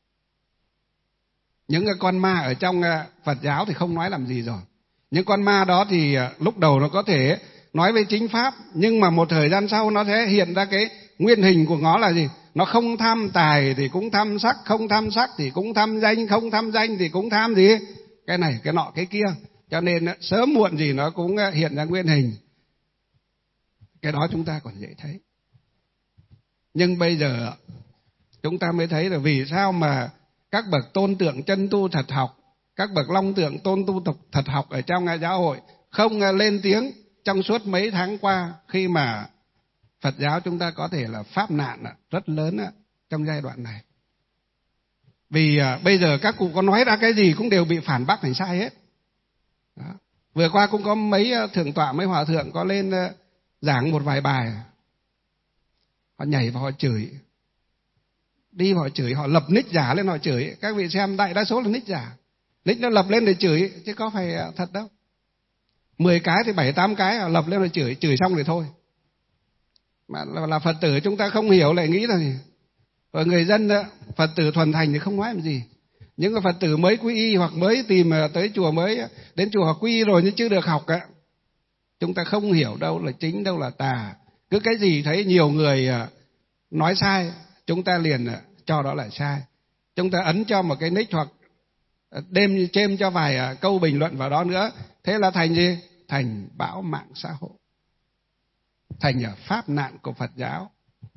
Những con ma ở trong Phật giáo thì không nói làm gì rồi. Những con ma đó thì lúc đầu nó có thể nói về chính pháp, nhưng mà một thời gian sau nó sẽ hiện ra cái nguyên hình của nó là gì? Nó không tham tài thì cũng tham sắc, không tham sắc thì cũng tham danh, không tham danh thì cũng tham gì? Cái này, cái nọ, cái kia. Cho nên sớm muộn gì nó cũng hiện ra nguyên hình. Cái đó chúng ta còn dễ thấy. Nhưng bây giờ chúng ta mới thấy là vì sao mà các bậc tôn tượng chân tu thật học, các bậc long tượng tôn tu thật học ở trong giáo hội không lên tiếng trong suốt mấy tháng qua, khi mà Phật giáo chúng ta có thể là pháp nạn rất lớn trong giai đoạn này. Vì bây giờ các cụ có nói ra cái gì cũng đều bị phản bác thành sai hết. Đó. Vừa qua cũng có mấy thượng tọa, mấy hòa thượng có lên giảng một vài bài, họ nhảy vào họ chửi, đi vào họ chửi, họ lập nick giả lên họ chửi. Các vị xem, đại đa số là nick giả, nick nó lập lên để chửi chứ có phải thật đâu. Mười cái thì bảy tám cái họ lập lên rồi chửi, chửi xong rồi thôi. Mà là, là Phật tử chúng ta không hiểu lại nghĩ là gì. Và người dân đó, Phật tử thuần thành thì không nói làm gì. Những người Phật tử mới quy y hoặc mới tìm tới chùa, mới đến chùa quy y rồi nhưng chưa được học á, chúng ta không hiểu đâu là chính, đâu là tà. Cứ cái gì thấy nhiều người nói sai, chúng ta liền cho đó là sai. Chúng ta ấn cho một cái nick hoặc đêm chêm cho vài câu bình luận vào đó nữa. Thế là thành gì? Thành bão mạng xã hội, thành pháp nạn của Phật giáo.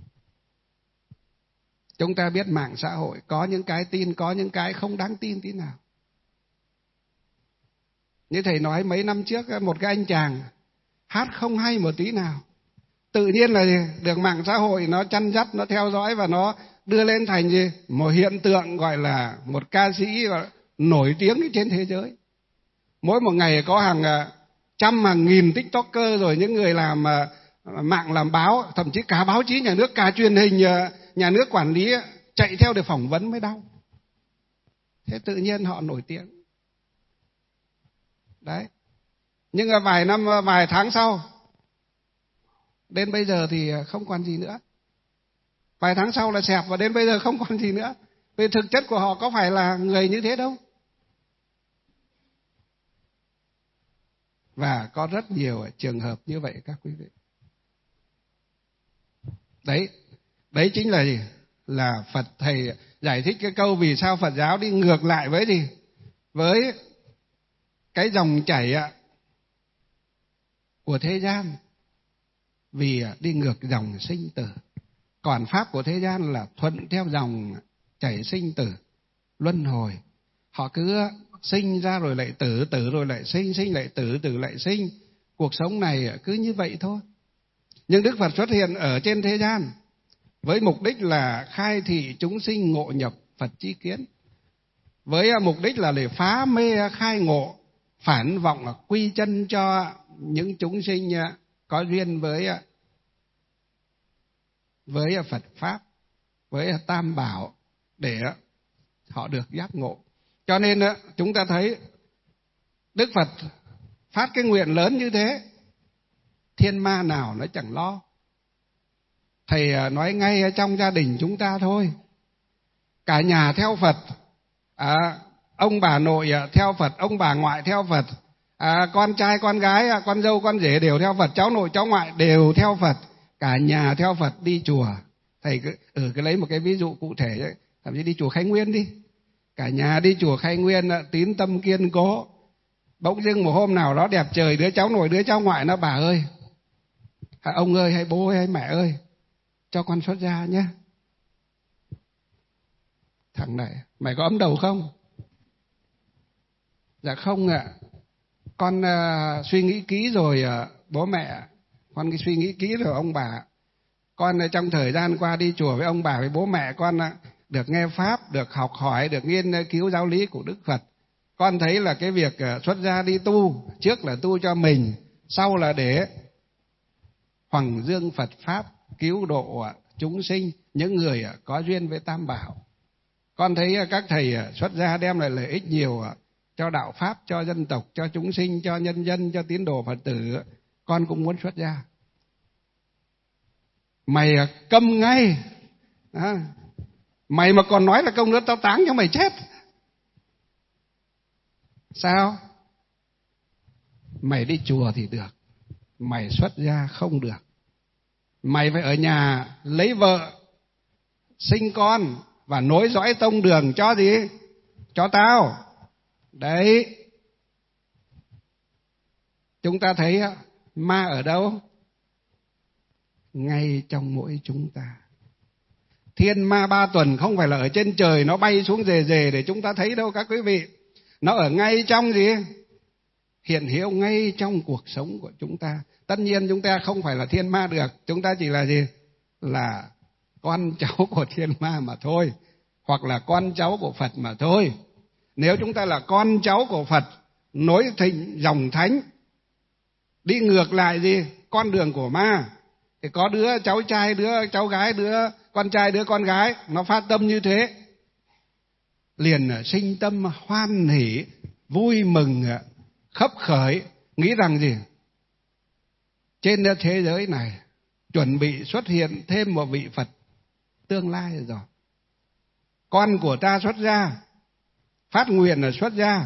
Chúng ta biết mạng xã hội có những cái tin, có những cái không đáng tin tí nào. Như thầy nói mấy năm trước, một cái anh chàng hát không hay một tí nào, tự nhiên là được mạng xã hội nó chăn dắt, nó theo dõi và nó đưa lên thành gì? Một hiện tượng gọi là một ca sĩ gọi là nổi tiếng trên thế giới. Mỗi một ngày có hàng trăm, hàng nghìn TikToker, rồi những người làm mạng, làm báo, thậm chí cả báo chí nhà nước, cả truyền hình nhà nước quản lý chạy theo để phỏng vấn mới đau. Thế tự nhiên họ nổi tiếng. Đấy. Nhưng mà vài năm, vài tháng sau, đến bây giờ thì không còn gì nữa. Vài tháng sau là xẹp và đến bây giờ không còn gì nữa. Vì thực chất của họ có phải là người như thế đâu. Và có rất nhiều trường hợp như vậy các quý vị. Đấy, đấy chính là gì? Là Phật thầy giải thích cái câu vì sao Phật giáo đi ngược lại với gì? Với cái dòng chảy của thế gian. Vì đi ngược dòng sinh tử. Còn pháp của thế gian là thuận theo dòng chảy sinh tử, luân hồi. Họ cứ sinh ra rồi lại tử, tử rồi lại sinh, sinh lại tử, tử lại sinh. Cuộc sống này cứ như vậy thôi. Nhưng Đức Phật xuất hiện ở trên thế gian với mục đích là khai thị chúng sinh ngộ nhập Phật chi kiến, với mục đích là để phá mê khai ngộ, phản vọng quy chân cho những chúng sinh có duyên với với Phật Pháp, với Tam Bảo, để họ được giác ngộ. Cho nên chúng ta thấy Đức Phật phát cái nguyện lớn như thế, thiên ma nào nó chẳng lo. Thầy nói ngay trong gia đình chúng ta thôi, cả nhà theo Phật, à, ông bà nội theo Phật, ông bà ngoại theo Phật, À, con trai, con gái, con dâu, con rể đều theo Phật, cháu nội, cháu ngoại đều theo Phật, cả nhà theo Phật đi chùa. Thầy cứ, ừ, cứ lấy một cái ví dụ cụ thể ấy, thậm chí đi chùa Khai Nguyên đi. Cả nhà đi chùa Khai Nguyên, tín tâm kiên cố. Bỗng dưng một hôm nào đó đẹp trời, đứa cháu nội, đứa cháu ngoại nó: bà ơi, hay ông ơi, hay bố ơi, hay mẹ ơi, cho con xuất gia nhé. Thằng này, mày có ấm đầu không? Dạ không ạ. À. Con uh, suy nghĩ kỹ rồi uh, bố mẹ. Con suy nghĩ kỹ rồi ông bà. Con uh, trong thời gian qua đi chùa với ông bà, với bố mẹ, con uh, được nghe Pháp, được học hỏi, được nghiên cứu giáo lý của Đức Phật. Con thấy là cái việc uh, xuất gia đi tu, trước là tu cho mình, sau là để hoằng dương Phật Pháp, cứu độ uh, chúng sinh, những người uh, có duyên với Tam Bảo. Con thấy uh, các thầy uh, xuất gia đem lại lợi ích nhiều uh, cho đạo Pháp, cho dân tộc, cho chúng sinh, cho nhân dân, cho tín đồ Phật tử. Con cũng muốn xuất gia. Mày câm ngay. À, mày mà còn nói là công nữa tao táng cho mày chết. Sao? Mày đi chùa thì được, mày xuất gia không được. Mày phải ở nhà lấy vợ, sinh con và nối dõi tông đường cho gì? Cho tao. Đấy. Chúng ta thấy ma ở đâu? Ngay trong mỗi chúng ta. Thiên ma ba tuần không phải là ở trên trời nó bay xuống rề rề để chúng ta thấy đâu các quý vị. Nó ở ngay trong gì? Hiện hữu ngay trong cuộc sống của chúng ta. Tất nhiên chúng ta không phải là thiên ma được. Chúng ta chỉ là gì? Là con cháu của thiên ma mà thôi. Hoặc là con cháu của Phật mà thôi. Nếu chúng ta là con cháu của Phật, nối thịnh dòng thánh, đi ngược lại gì? Con đường của ma, thì có đứa cháu trai, đứa cháu gái, đứa con trai, đứa con gái, nó phát tâm như thế, liền sinh tâm hoan hỷ, vui mừng, khấp khởi, nghĩ rằng gì? Trên thế giới này chuẩn bị xuất hiện thêm một vị Phật tương lai rồi. Con của ta xuất gia, phát nguyện là xuất gia.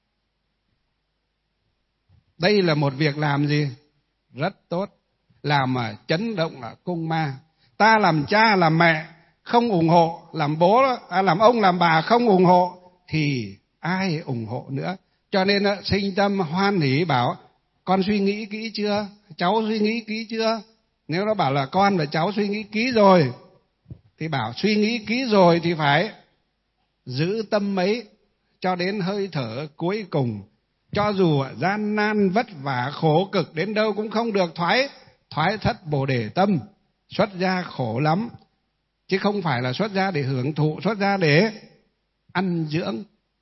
Đây là một việc làm gì? Rất tốt. Làm mà chấn động là cung ma. Ta làm cha làm mẹ không ủng hộ, làm bố à, làm ông làm bà không ủng hộ, thì ai ủng hộ nữa? Cho nên sinh tâm hoan hỷ, bảo con suy nghĩ kỹ chưa? Cháu suy nghĩ kỹ chưa? Nếu nó bảo là con và cháu suy nghĩ kỹ rồi, thì bảo suy nghĩ kỹ rồi thì phải giữ tâm ấy cho đến hơi thở cuối cùng. Cho dù gian nan vất vả khổ cực đến đâu cũng không được thoái thoái thất Bồ Đề tâm. Xuất gia khổ lắm, chứ không phải là xuất gia để hưởng thụ, xuất gia để ăn dưỡng.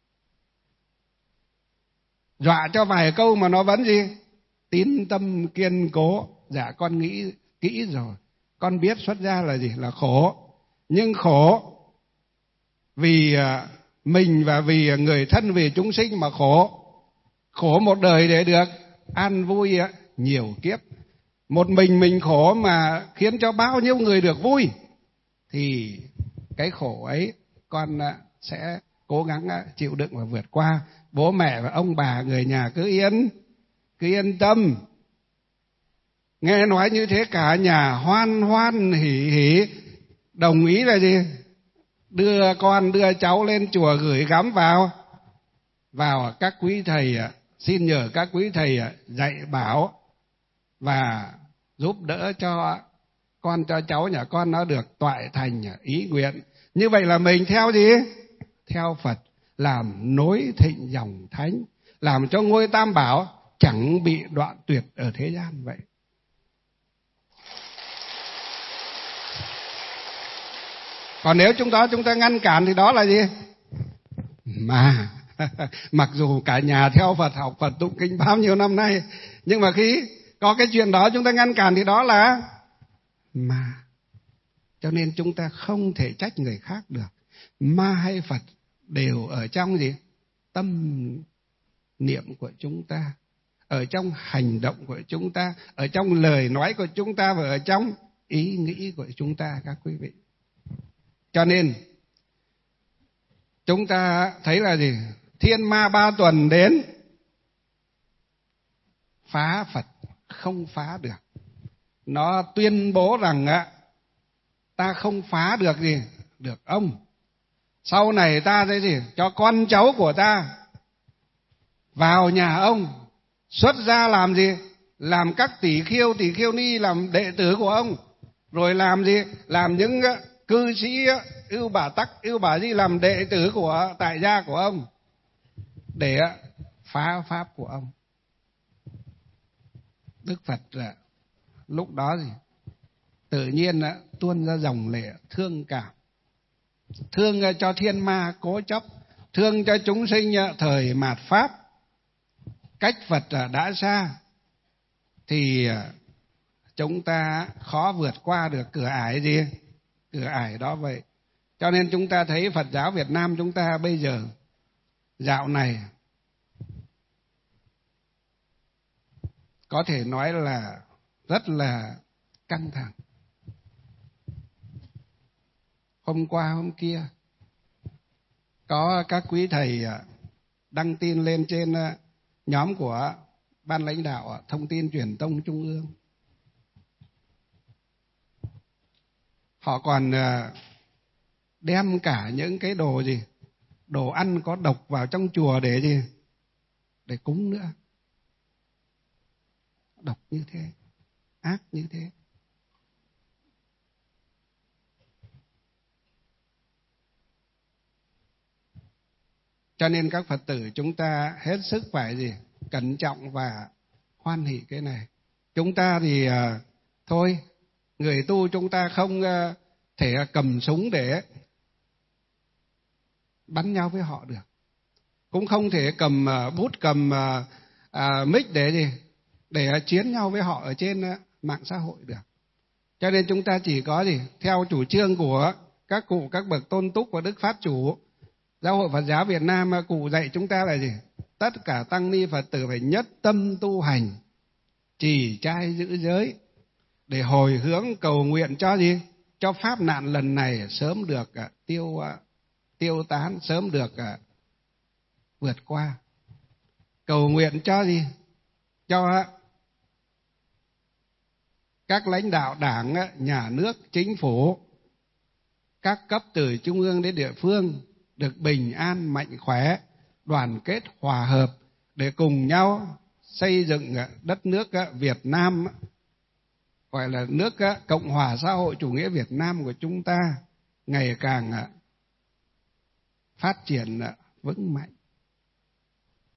Dọa cho vài câu mà nó vẫn gì? Tín tâm kiên cố. Dạ con nghĩ kỹ rồi, con biết xuất gia là gì? Là khổ. Nhưng khổ vì mình và vì người thân, vì chúng sinh mà khổ. Khổ một đời để được an vui nhiều kiếp. Một mình mình khổ mà khiến cho bao nhiêu người được vui, thì cái khổ ấy con sẽ cố gắng chịu đựng và vượt qua. Bố mẹ và ông bà, người nhà cứ yên, cứ yên tâm. Nghe nói như thế cả nhà hoan hoan hỉ hỉ, đồng ý là gì? Đưa con, đưa cháu lên chùa gửi gắm vào vào các quý thầy, xin nhờ các quý thầy dạy bảo và giúp đỡ cho con, cho cháu nhà con nó được toại thành ý nguyện. Như vậy là mình theo gì? Theo Phật, làm nối thịnh dòng thánh, làm cho ngôi Tam Bảo chẳng bị đoạn tuyệt ở thế gian vậy. Còn nếu chúng ta chúng ta ngăn cản thì đó là gì? Mà mặc dù cả nhà theo Phật, học Phật, tụng kinh bao nhiêu năm nay, nhưng mà khi có cái chuyện đó chúng ta ngăn cản thì đó là ma. Cho nên chúng ta không thể trách người khác được. Ma hay Phật đều ở trong gì? Tâm niệm của chúng ta, ở trong hành động của chúng ta, ở trong lời nói của chúng ta và ở trong ý nghĩ của chúng ta các quý vị. Cho nên chúng ta thấy là gì? Thiên ma ba tuần đến, phá Phật không phá được. Nó tuyên bố rằng á, ta không phá được gì, được ông. Sau này ta sẽ gì, cho con cháu của ta vào nhà ông, xuất gia làm gì, làm các tỷ khiêu tỷ khiêu ni, làm đệ tử của ông, rồi làm gì, làm những cư sĩ ưu bà tắc ưu bà di, làm đệ tử của tại gia của ông, để phá pháp của ông. Đức Phật là lúc đó gì, tự nhiên đã tuôn ra dòng lệ thương cảm, thương cho thiên ma cố chấp, thương cho chúng sinh thời mạt pháp. Cách Phật đã xa thì chúng ta khó vượt qua được cửa ải gì, cửa ải đó vậy. Cho nên chúng ta thấy Phật giáo Việt Nam chúng ta bây giờ dạo này có thể nói là rất là căng thẳng. Hôm qua hôm kia có các quý thầy đăng tin lên trên nhóm của ban lãnh đạo thông tin truyền thông trung ương. Họ còn đem cả những cái đồ gì, đồ ăn có độc vào trong chùa để gì, để cúng nữa. Độc như thế, ác như thế. Cho nên các Phật tử chúng ta hết sức phải gì, cẩn trọng và hoan hỷ cái này. Chúng ta thì uh, thôi, người tu chúng ta không uh, thể cầm súng để bắn nhau với họ được, cũng không thể cầm uh, bút cầm uh, uh, mic để gì, để uh, chiến nhau với họ ở trên uh, mạng xã hội được. Cho nên chúng ta chỉ có gì, theo chủ trương của các cụ các bậc tôn túc và Đức Pháp Chủ Giáo hội Phật giáo Việt Nam, cụ dạy chúng ta là gì? Tất cả tăng ni Phật tử phải nhất tâm tu hành, trì trai giữ giới, để hồi hướng cầu nguyện cho gì? Cho pháp nạn lần này sớm được uh, tiêu uh, tiêu tán, sớm được uh, vượt qua. Cầu nguyện cho gì? Cho uh, các lãnh đạo đảng, uh, nhà nước, chính phủ, các cấp từ trung ương đến địa phương được bình an, mạnh khỏe, đoàn kết, hòa hợp, để cùng nhau xây dựng đất nước Việt Nam, gọi là nước Cộng hòa xã hội chủ nghĩa Việt Nam của chúng ta ngày càng phát triển vững mạnh.